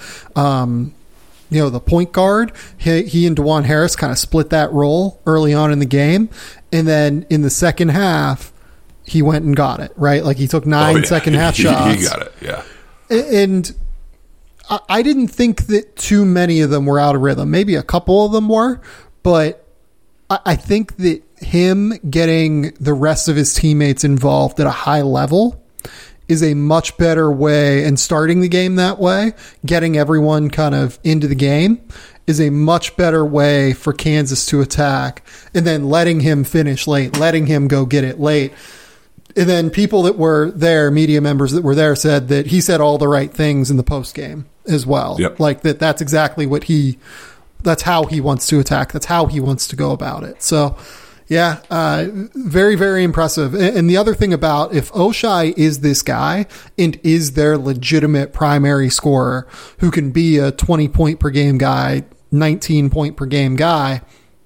point guard. He and DeJuan Harris kind of split that role early on in the game. And then in the second half, he went and got it, right? Like, he took 9 second half shots. He got it, yeah. And I didn't think that too many of them were out of rhythm. Maybe a couple of them were, but I think that him getting the rest of his teammates involved at a high level is a much better way, and starting the game that way, getting everyone kind of into the game, is a much better way for Kansas to attack, and then letting him finish late, letting him go get it late. And then people that were there, media members that were there, said that he said all the right things in the post game as well. Yep. Like that's exactly what that's how he wants to attack. That's how he wants to go about it. So yeah, very, very impressive. And the other thing about, if Oshai is this guy and is their legitimate primary scorer who can be a 20 point per game guy, 19 point per game guy,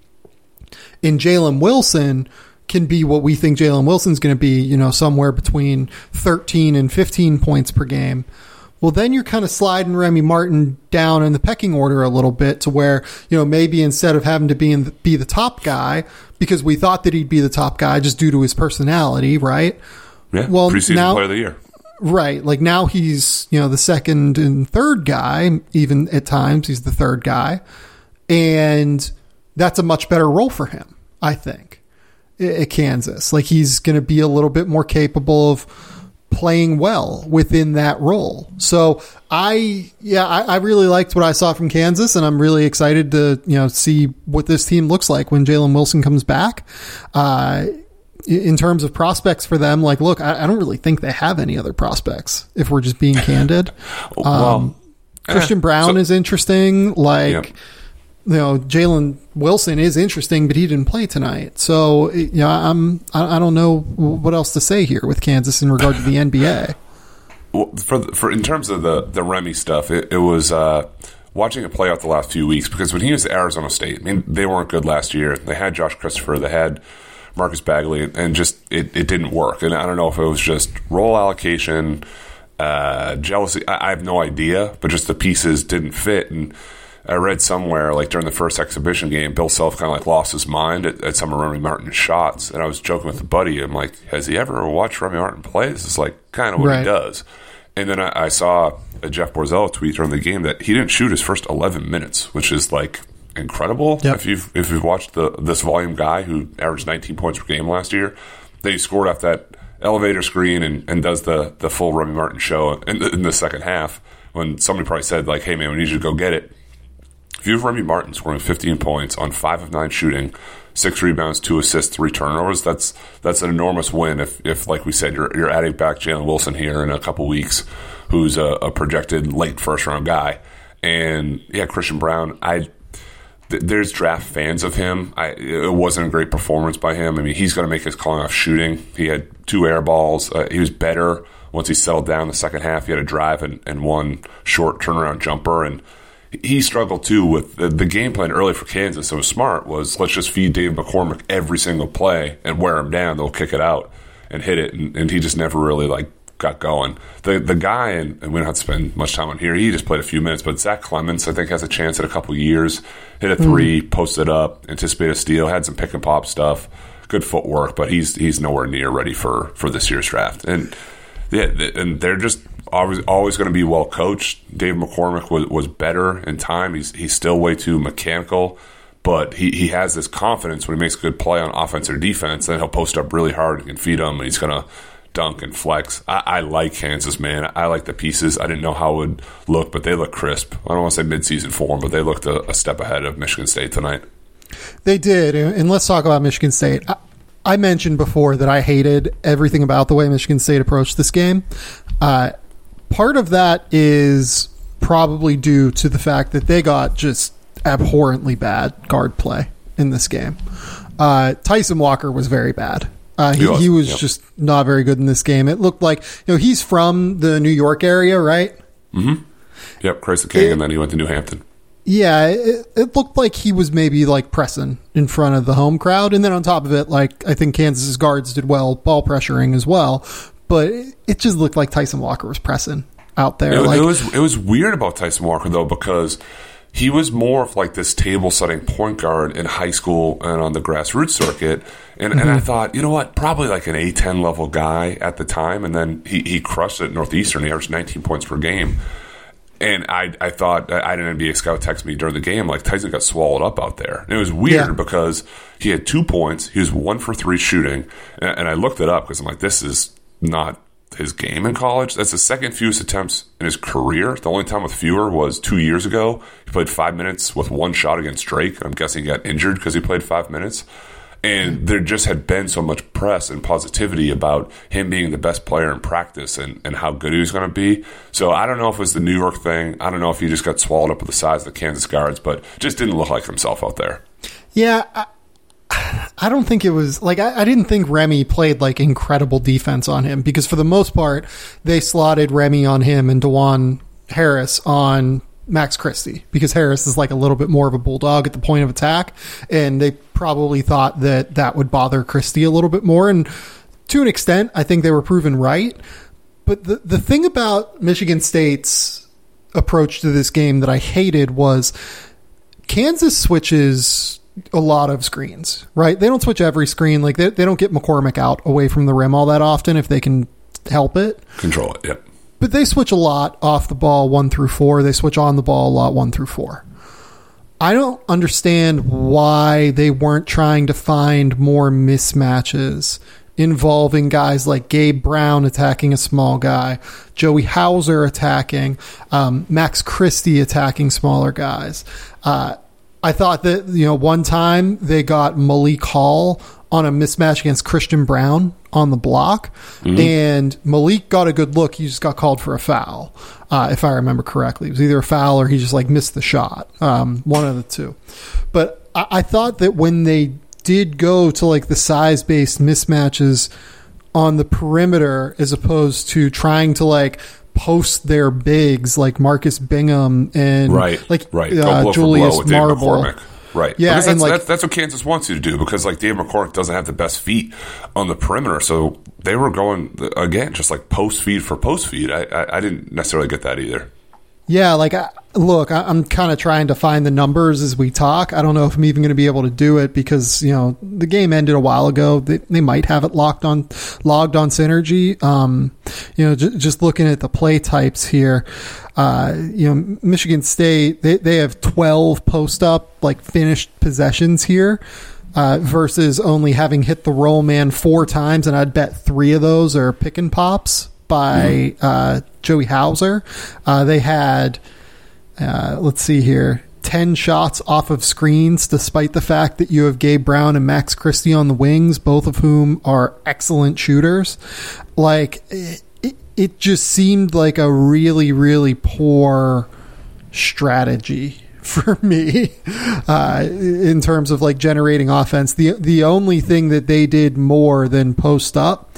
and Jalen Wilson can be what we think Jalen Wilson's going to be, somewhere between 13 and 15 points per game. Well, then you're kind of sliding Remy Martin down in the pecking order a little bit to where, maybe instead of having to be the top guy, because we thought that he'd be the top guy just due to his personality, right? Yeah, well, preseason player of the year. Right. Like, now he's, the second and third guy, even at times he's the third guy. And that's a much better role for him, I think, at Kansas. Like, he's going to be a little bit more capable of playing well within that role. So I really liked what I saw from Kansas, and I'm really excited to, see what this team looks like when Jalen Wilson comes back. In terms of prospects for them, like, look, I don't really think they have any other prospects, if we're just being candid. Christian Brown is interesting. Like, Jalen Wilson is interesting, but he didn't play tonight. So, I don't know what else to say here with Kansas in regard to the NBA. Well, for in terms of the Remy stuff, it was watching it play out the last few weeks, because when he was at Arizona State, I mean, they weren't good last year. They had Josh Christopher, they had Marcus Bagley, and just it didn't work. And I don't know if it was just role allocation, jealousy. I have no idea, but just the pieces didn't fit. And I read somewhere, like, during the first exhibition game, Bill Self kind of like lost his mind at some of Remy Martin's shots. And I was joking with a buddy. I'm like, has he ever watched Remy Martin play? This is like kind of what he does. And then I saw a Jeff Borzell tweet during the game that he didn't shoot his first 11 minutes, which is like incredible. Yep. If you've watched this volume guy who averaged 19 points per game last year, then he scored off that elevator screen and does the full Remy Martin show in the second half, when somebody probably said, like, hey man, we need you to go get it. If you have Remy Martin scoring 15 points on 5 of 9 shooting, 6 rebounds, 2 assists, 3 turnovers, that's an enormous win. If like we said, you're adding back Jalen Wilson here in a couple weeks, who's a projected late first round guy, and Christian Brown. There's draft fans of him. It wasn't a great performance by him. I mean, he's going to make his calling off shooting. He had 2 air balls. He was better once he settled down the second half. He had a drive and 1 short turnaround jumper, and he struggled too with the game plan early for Kansas. So it was smart, was let's just feed Dave McCormick every single play and wear him down. They'll kick it out and hit it, and he just never really got going. The guy, and we don't have to spend much time on here, he just played a few minutes, but Zach Clemens, I think, has a chance in a couple years. Hit a 3, posted up, anticipated a steal, had some pick and pop stuff, good footwork, but he's nowhere near ready for this year's draft. And and they're just always going to be well coached. Dave McCormick was better in time. He's still way too mechanical, but he has this confidence when he makes a good play on offense or defense, then he'll post up really hard and can feed them, and he's going to dunk and flex. I like Kansas, man. I like the pieces. I didn't know how it would look, but they look crisp. I don't want to say midseason form, but they looked a step ahead of Michigan State tonight. They did, and let's talk about Michigan State. I mentioned before that I hated everything about the way Michigan State approached this game. Part of that is probably due to the fact that they got just abhorrently bad guard play in this game. Tyson Walker was very bad. He was just not very good in this game. It looked like, he's from the New York area, right? Mm-hmm. Yep, Christ the King, and then he went to New Hampton. Yeah, it looked like he was maybe like pressing in front of the home crowd. And then on top of it, like, I think Kansas's guards did well ball pressuring as well. But it just looked like Tyson Walker was pressing out there. It was weird about Tyson Walker, though, because he was more of like this table-setting point guard in high school and on the grassroots circuit. And I thought, you know what, probably like an A-10 level guy at the time. And then he crushed it at Northeastern. He averaged 19 points per game. And I thought, I had an NBA scout text me during the game, like, Tyson got swallowed up out there. And it was weird because he had 2 points. He was 1 for 3 shooting. And I looked it up because I'm like, this is not his game in college. That's the second fewest attempts in his career. The only time with fewer was 2 years ago. He played 5 minutes with 1 shot against Drake. I'm guessing he got injured because he played 5 minutes. And there just had been so much press and positivity about him being the best player in practice and how good he was going to be. So I don't know if it was the New York thing. I don't know if he just got swallowed up with the size of the Kansas guards, but just didn't look like himself out there. Yeah, I don't think it was like I didn't think Remy played like incredible defense on him, because for the most part they slotted Remy on him and DeJuan Harris on Max Christie, because Harris is like a little bit more of a bulldog at the point of attack, and they probably thought that would bother Christie a little bit more, and to an extent I think they were proven right. But the thing about Michigan State's approach to this game that I hated was Kansas switches a lot of screens, right? They don't switch every screen. Like they don't get McCormick out away from the rim all that often if they can help it. Control it, yep. But they switch a lot off the ball 1 through 4. They switch on the ball a lot 1 through 4. I don't understand why they weren't trying to find more mismatches involving guys like Gabe Brown attacking a small guy, Joey Hauser attacking, Max Christie attacking smaller guys. I thought that, one time they got Malik Hall on a mismatch against Christian Brown on the block, and Malik got a good look. He just got called for a foul, if I remember correctly. It was either a foul or he just like missed the shot, one of the two. But I thought that when they did go to like the size-based mismatches on the perimeter, as opposed to trying to like post their bigs like Marcus Bingham and Julius Marble. Right. Yeah, because that's what Kansas wants you to do, because like Dave McCormick doesn't have the best feet on the perimeter. So they were going, again, just like post feed for post feed. I didn't necessarily get that either. Yeah, like, I'm kind of trying to find the numbers as we talk. I don't know if I'm even going to be able to do it because, the game ended a while ago. They might have it logged on Synergy. Just looking at the play types here, Michigan State, they have 12 post-up, like, finished possessions here. Versus only having hit the roll man 4 times, and I'd bet 3 of those are pick and pops by Joey Hauser. They had, let's see here, 10 shots off of screens, despite the fact that you have Gabe Brown and Max Christie on the wings, both of whom are excellent shooters. Like, it just seemed like a really, really poor strategy for me in terms of like generating offense. The only thing that they did more than post up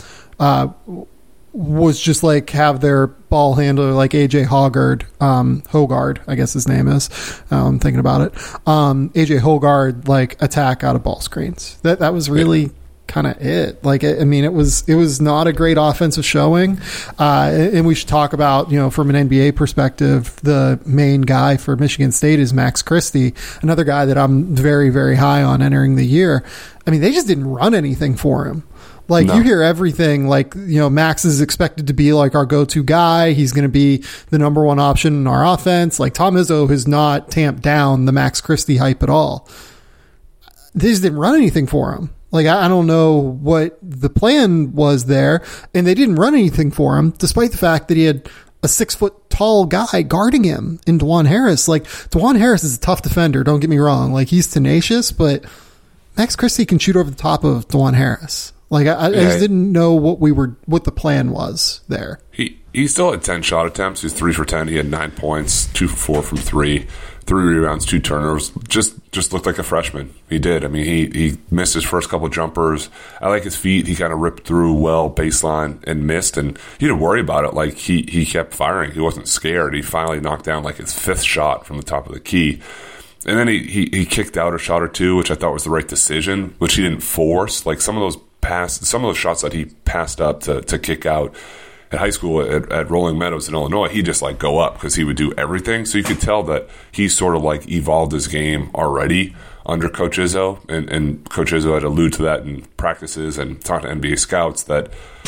was just like have their ball handler like AJ Hogard, I guess his name is. I'm thinking about it. AJ Hogard like attack out of ball screens. That was really kind of it. Like, I mean, it was not a great offensive showing. And we should talk about, from an NBA perspective, the main guy for Michigan State is Max Christie, another guy that I'm very, very high on entering the year. I mean, they just didn't run anything for him. Like, no. You hear everything, like, Max is expected to be like our go-to guy. He's going to be the number 1 option in our offense. Like, Tom Izzo has not tamped down the Max Christie hype at all. They just didn't run anything for him. Like, I don't know what the plan was there, and they didn't run anything for him, despite the fact that he had a 6 foot tall guy guarding him in DeJuan Harris. Like, DeJuan Harris is a tough defender. Don't get me wrong. Like, he's tenacious, but Max Christie can shoot over the top of DeJuan Harris. Like, I just didn't know what the plan was there. He still had 10 shot attempts. He was 3 for 10. He had 9 points, 2 for 4 from 3, 3 rebounds, 2 turnovers. Just looked like a freshman. He did. I mean, he missed his first couple jumpers. I like his feet. He kind of ripped through well baseline and missed, and he didn't worry about it. Like, he kept firing. He wasn't scared. He finally knocked down like his 5th shot from the top of the key. And then he kicked out a shot or two, which I thought was the right decision, which he didn't force. Like, some of those shots that he passed up to kick out at high school at Rolling Meadows in Illinois, he just like go up because he would do everything. So you could tell that he sort of like evolved his game already under Coach Izzo, and Coach Izzo had alluded to that in practices and talked to NBA scouts that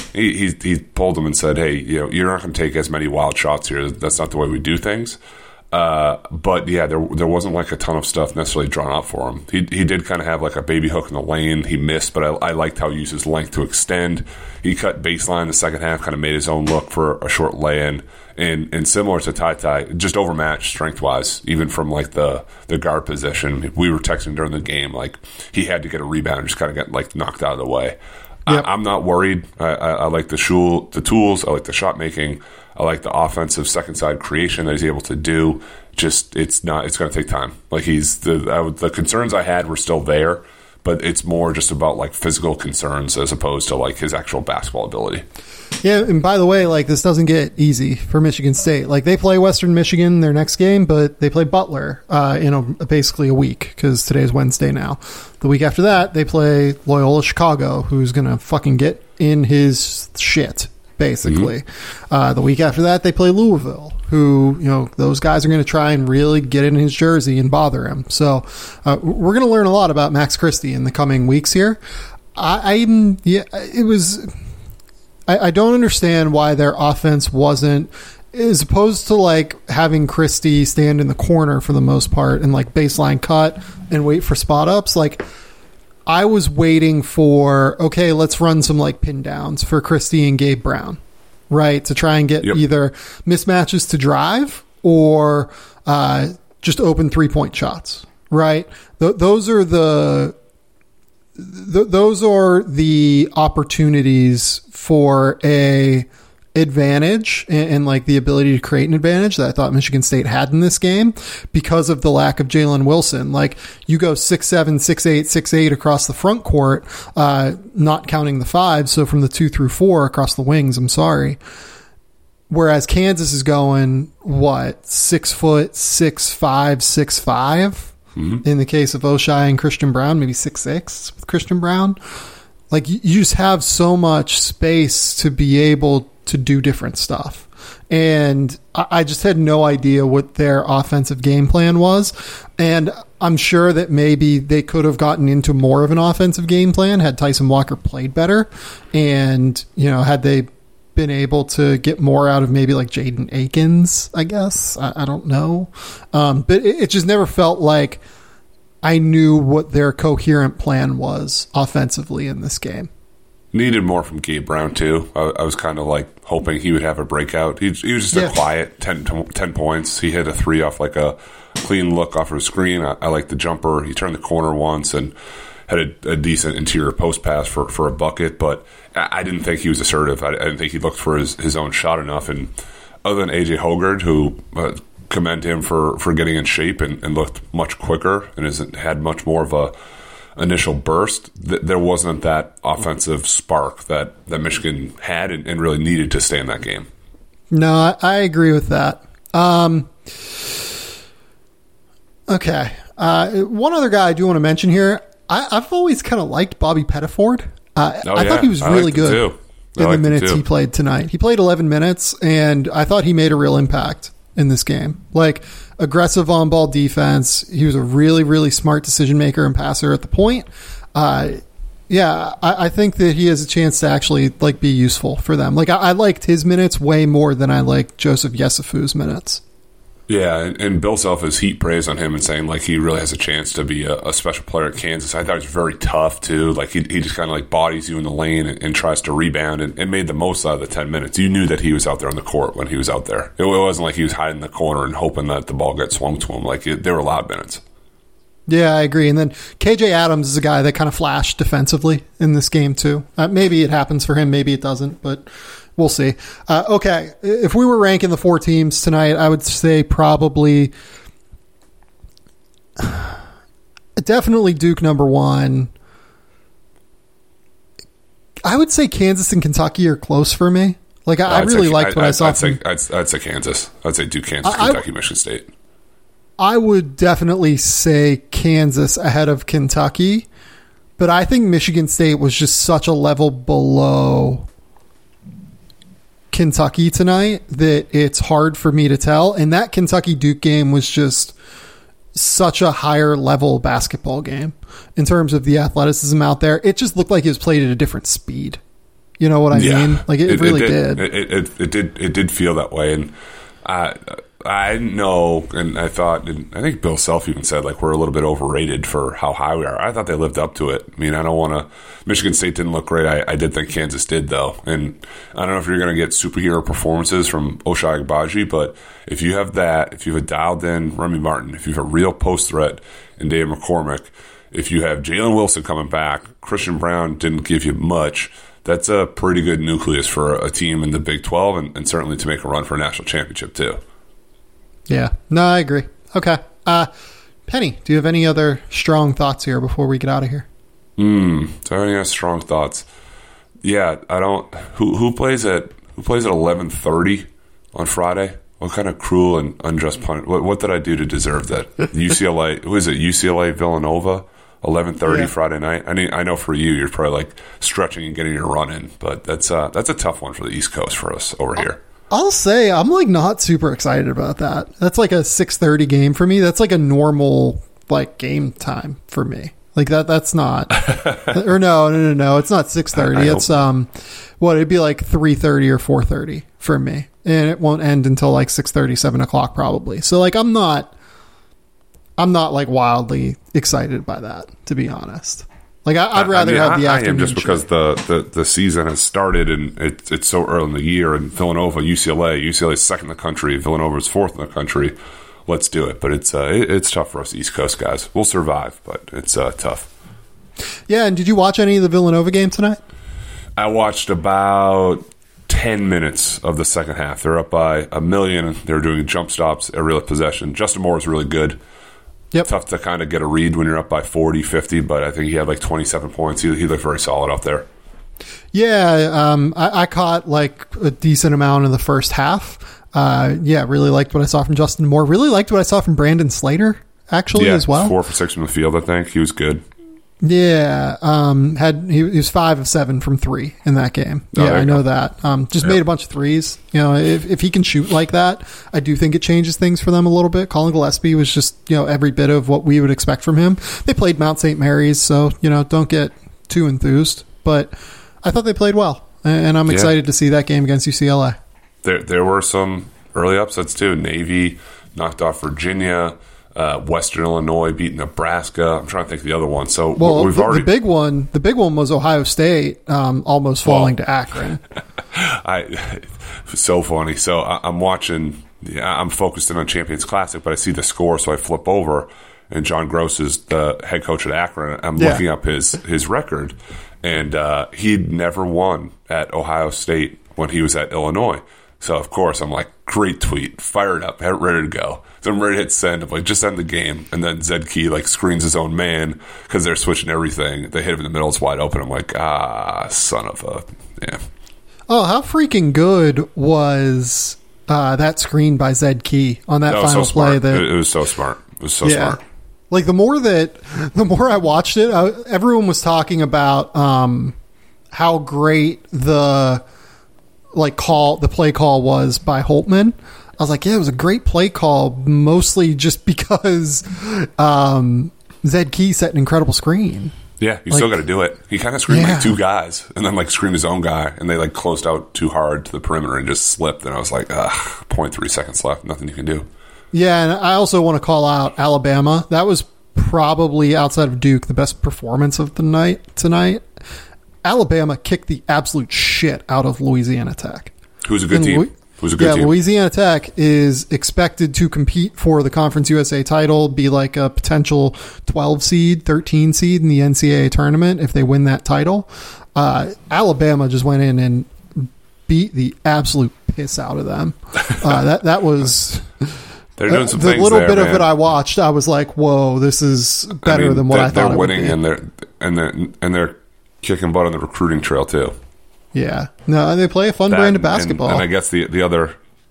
he pulled them and said, hey, you're not going to take as many wild shots here. That's not the way we do things. But yeah, there wasn't like a ton of stuff necessarily drawn out for him. He did kind of have like a baby hook in the lane. He missed, but I liked how he used his length to extend. He cut baseline the second half, kind of made his own look for a short lay-in. And similar to Ty, just overmatched strength-wise, even from like the guard position. We were texting during the game, like he had to get a rebound and just kind of get like knocked out of the way. Yep. I'm not worried. I like the tools. I like the shot making. I like the offensive second side creation that he's able to do. Just it's going to take time. Like the concerns I had were still there, but it's more just about like physical concerns as opposed to like his actual basketball ability. Yeah, and by the way, like this doesn't get easy for Michigan State. Like they play Western Michigan their next game, but they play Butler in basically a week because today's Wednesday now. The week after that, they play Loyola Chicago, who's going to fucking get in his shit. Basically, the week after that, they play Louisville, who, those guys are going to try and really get in his jersey and bother him. So we're going to learn a lot about Max Christie in the coming weeks here. I don't understand why their offense wasn't, as opposed to like having Christie stand in the corner for the most part and like baseline cut and wait for spot ups. Like, I was waiting for, okay, let's run some like pin downs for Christie and Gabe Brown, right? To try and get either mismatches to drive or just open 3-point shots, right? Those are the opportunities for a advantage and like the ability to create an advantage that I thought Michigan State had in this game because of the lack of Jalen Wilson. Like you go 6'7", 6'8", 6'8" across the front court, not counting the 5. So from the 2 through 4 across the wings, I'm sorry. Whereas Kansas is going, 6 foot, 6'5", 6'5". In the case of Oshai and Christian Brown, maybe 6'6" with Christian Brown. Like you just have so much space to be able to do different stuff. And I just had no idea what their offensive game plan was. And I'm sure that maybe they could have gotten into more of an offensive game plan had Tyson Walker played better. And, had they been able to get more out of maybe like Jaden Akins, I guess. I don't know. But it just never felt like I knew what their coherent plan was offensively in this game. Needed more from Gabe Brown, too. I was kind of like hoping he would have a breakout. He was just a quiet 10 points. He hit a 3 off like a clean look off of a screen. I like the jumper. He turned the corner once and had a decent interior post pass for a bucket, but I didn't think he was assertive. I didn't think he looked for his own shot enough. And other than A.J. Hogard, who commend him for getting in shape and looked much quicker and had much more of a initial burst, there wasn't that offensive spark that Michigan had and really needed to stay in that game. No, I agree with that. Okay. One other guy I do want to mention here. I've always kind of liked Bobby Pettiford. I thought he was really good in the minutes he played tonight. He played 11 minutes, and I thought he made a real impact in this game. Like, aggressive on-ball defense. He was a really, really smart decision-maker and passer at the point. I think that he has a chance to actually like be useful for them. Like, I liked his minutes way more than I liked Joseph Yesufu's minutes. Yeah, and Bill Self has heaped praise on him and saying like he really has a chance to be a special player at Kansas. I thought he was very tough too. Like he just kind of like bodies you in the lane and tries to rebound and made the most out of the 10 minutes. You knew that he was out there on the court when he was out there. It wasn't like he was hiding in the corner and hoping that the ball gets swung to him. Like there were loud minutes. Yeah, I agree. And then KJ Adams is a guy that kind of flashed defensively in this game too. Maybe it happens for him, maybe it doesn't, but we'll see. Okay, if we were ranking the 4 teams tonight, I would say probably definitely Duke number 1. I would say Kansas and Kentucky are close for me. Like I really liked what I saw. I'd say Kansas. I'd say Duke, Kansas, Kentucky, Michigan State. I would definitely say Kansas ahead of Kentucky, but I think Michigan State was just such a level below Kentucky tonight that it's hard for me to tell. And that Kentucky-Duke game was just such a higher level basketball game in terms of the athleticism out there. It just looked like it was played at a different speed. You know what I mean? Like it really did. It did feel that way. And I didn't know, and I thought, and I think Bill Self even said, like, we're a little bit overrated for how high we are. I thought they lived up to it. I mean, I don't want to. Michigan State didn't look great. I did think Kansas did, though. And I don't know if you're going to get superhero performances from Ochai Agbaji, but if you have that, if you have a dialed in Remy Martin, if you have a real post threat in Dave McCormick, if you have Jalen Wilson coming back, Christian Brown didn't give you much. That's a pretty good nucleus for a team in the Big 12 and certainly to make a run for a national championship, too. Yeah, no, I agree. Okay. Penny, do you have any other strong thoughts here before we get out of here? So I have any strong thoughts? Yeah, I don't. Who plays at 11:30 on Friday? What kind of cruel and unjust punishment? What did I do to deserve that? UCLA. Who is it? UCLA Villanova. 11:30 Friday night. I mean, I know for you, you're probably like stretching and getting your run in, but that's a tough one for the East Coast for us over here. I'll say I'm like not super excited about that. That's like a 6:30 game for me. That's like a normal like game time for me. Like that's not. Or no. It's not 6:30. It's it'd be like 3:30 or 4:30 for me, and it won't end until like 6:30, 7 o'clock probably. So like I'm not like wildly excited by that, to be honest. Like I'd rather have the afternoon. I am just because the season has started and it's so early in the year. And Villanova, UCLA is second in the country. Villanova is fourth in the country. Let's do it. But it's tough for us East Coast guys. We'll survive, but it's tough. Yeah, and did you watch any of the Villanova game tonight? I watched about 10 minutes of the second half. They're up by 1 million. They're doing jump stops every possession. Justin Moore is really good. Yep. Tough to kind of get a read when you're up by 40, 50, but I think he had like 27 points. He looked very solid out there. Yeah, I caught like a decent amount in the first half. Really liked what I saw from Justin Moore. Really liked what I saw from Brandon Slater, actually, as well. 4 for 6 from the field, I think. He was good. Yeah, he was 5 of 7 from 3 in that game. Yeah, I know that. Made a bunch of threes. You know, if he can shoot like that, I do think it changes things for them a little bit. Colin Gillespie was just every bit of what we would expect from him. They played Mount St. Mary's, so don't get too enthused. But I thought they played well, and I'm excited to see that game against UCLA. There were some early upsets too. Navy knocked off Virginia. Western Illinois beat Nebraska. I'm trying to think of the other one. So we've already the big one was Ohio State almost falling to Akron. So funny. So I'm watching. I'm focused in on Champions Classic, but I see the score, so I flip over, and John Gross is the head coach at Akron. I'm looking up his record, and he'd never won at Ohio State when he was at Illinois. So, of course, I'm like, great tweet, fired up, ready to go. So I'm ready to hit send. I'm like, just end the game. And then Zed Key, like, screens his own man because they're switching everything. They hit him in the middle. It's wide open. I'm like, son of a... Yeah. Oh, how freaking good was that screen by Zed Key on that final play? It was so smart. It was so smart. Like, the more I watched it, everyone was talking about how great the play call was by Holtman. I was like, yeah, it was a great play call, mostly just because Zed Key set an incredible screen. Yeah, you still got to do it. He kind of screened like 2 guys and then like screened his own guy, and they like closed out too hard to the perimeter and just slipped. And I was like, 0.3 seconds left, nothing you can do. Yeah, and I also want to call out Alabama. That was probably, outside of Duke, the best performance of the night tonight. Alabama kicked the absolute shit out of Louisiana Tech. Who's a good team? Who's a good team? Louisiana Tech is expected to compete for the Conference USA title, be like a potential 12 seed, 13 seed in the NCAA tournament if they win that title. Alabama just went in and beat the absolute piss out of them. That was... They're doing some the things little there, bit man. of it I watched, I was like, "Whoa, this is better than what I thought." They're winning, it would be. and they're kicking butt on the recruiting trail too. Yeah, no, they play a fun brand of basketball. And I guess the other,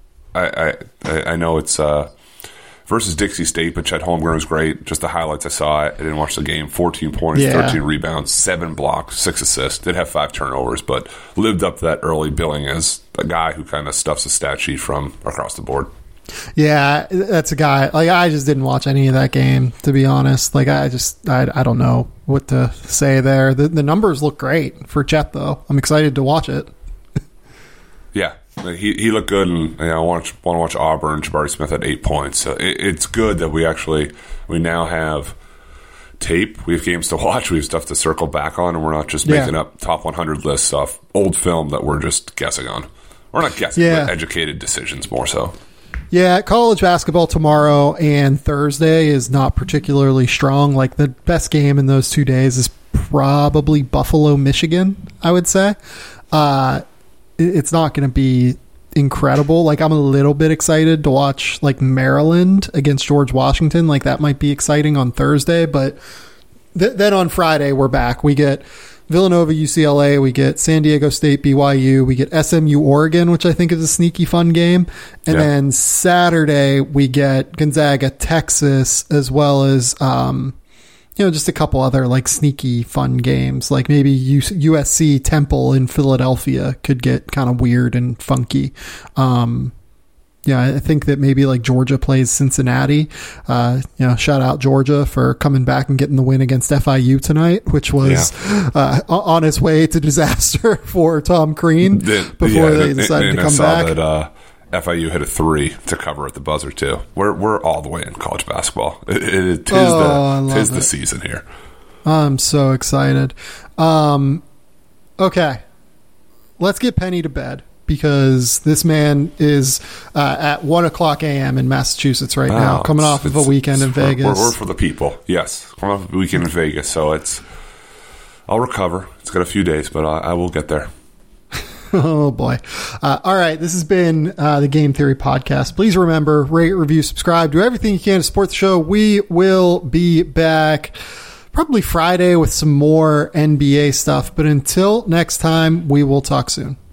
I know it's versus Dixie State, but Chet Holmgren was great. Just the highlights I saw. I didn't watch the game. 14 points, 13 rebounds, 7 blocks, 6 assists. Did have 5 turnovers, but lived up to that early billing as a guy who kind of stuffs a stat sheet from across the board. Yeah, that's a guy. Like, I just didn't watch any of that game, to be honest. Like, I don't know what to say there. The numbers look great for Chet, though. I'm excited to watch it. Yeah, he looked good, and I want to watch Auburn. Jabari Smith had 8 points. So it's good that we now have tape. We have games to watch. We have stuff to circle back on, and we're not just making up top 100 lists off old film that we're just guessing on. We're not guessing, but educated decisions more so. Yeah, college basketball tomorrow and Thursday is not particularly strong. Like, the best game in those 2 days is probably Buffalo, Michigan, I would say. It's not going to be incredible. Like, I'm a little bit excited to watch, like, Maryland against George Washington. Like, that might be exciting on Thursday. But then on Friday, we're back. We get Villanova, UCLA, we get San Diego State, BYU, we get SMU, Oregon, which I think is a sneaky fun game. And then Saturday, we get Gonzaga, Texas, as well as, just a couple other like sneaky fun games. Like maybe USC Temple in Philadelphia could get kind of weird and funky. I think that maybe like Georgia plays Cincinnati. Shout out Georgia for coming back and getting the win against FIU tonight, which was on its way to disaster for Tom Crean before they decided to come back. I saw that FIU hit a 3 to cover at the buzzer too. We're all the way in college basketball. Tis the season here. I'm so excited. Okay, let's get Penny to bed, because this man is at 1:00 a.m. in Massachusetts right now, coming off of a weekend in Vegas. We're for the people, yes. Coming off a weekend in Vegas, so I'll recover. It's got a few days, but I will get there. Oh, boy. All right, this has been the Game Theory Podcast. Please remember, rate, review, subscribe, do everything you can to support the show. We will be back probably Friday with some more NBA stuff, but until next time, we will talk soon.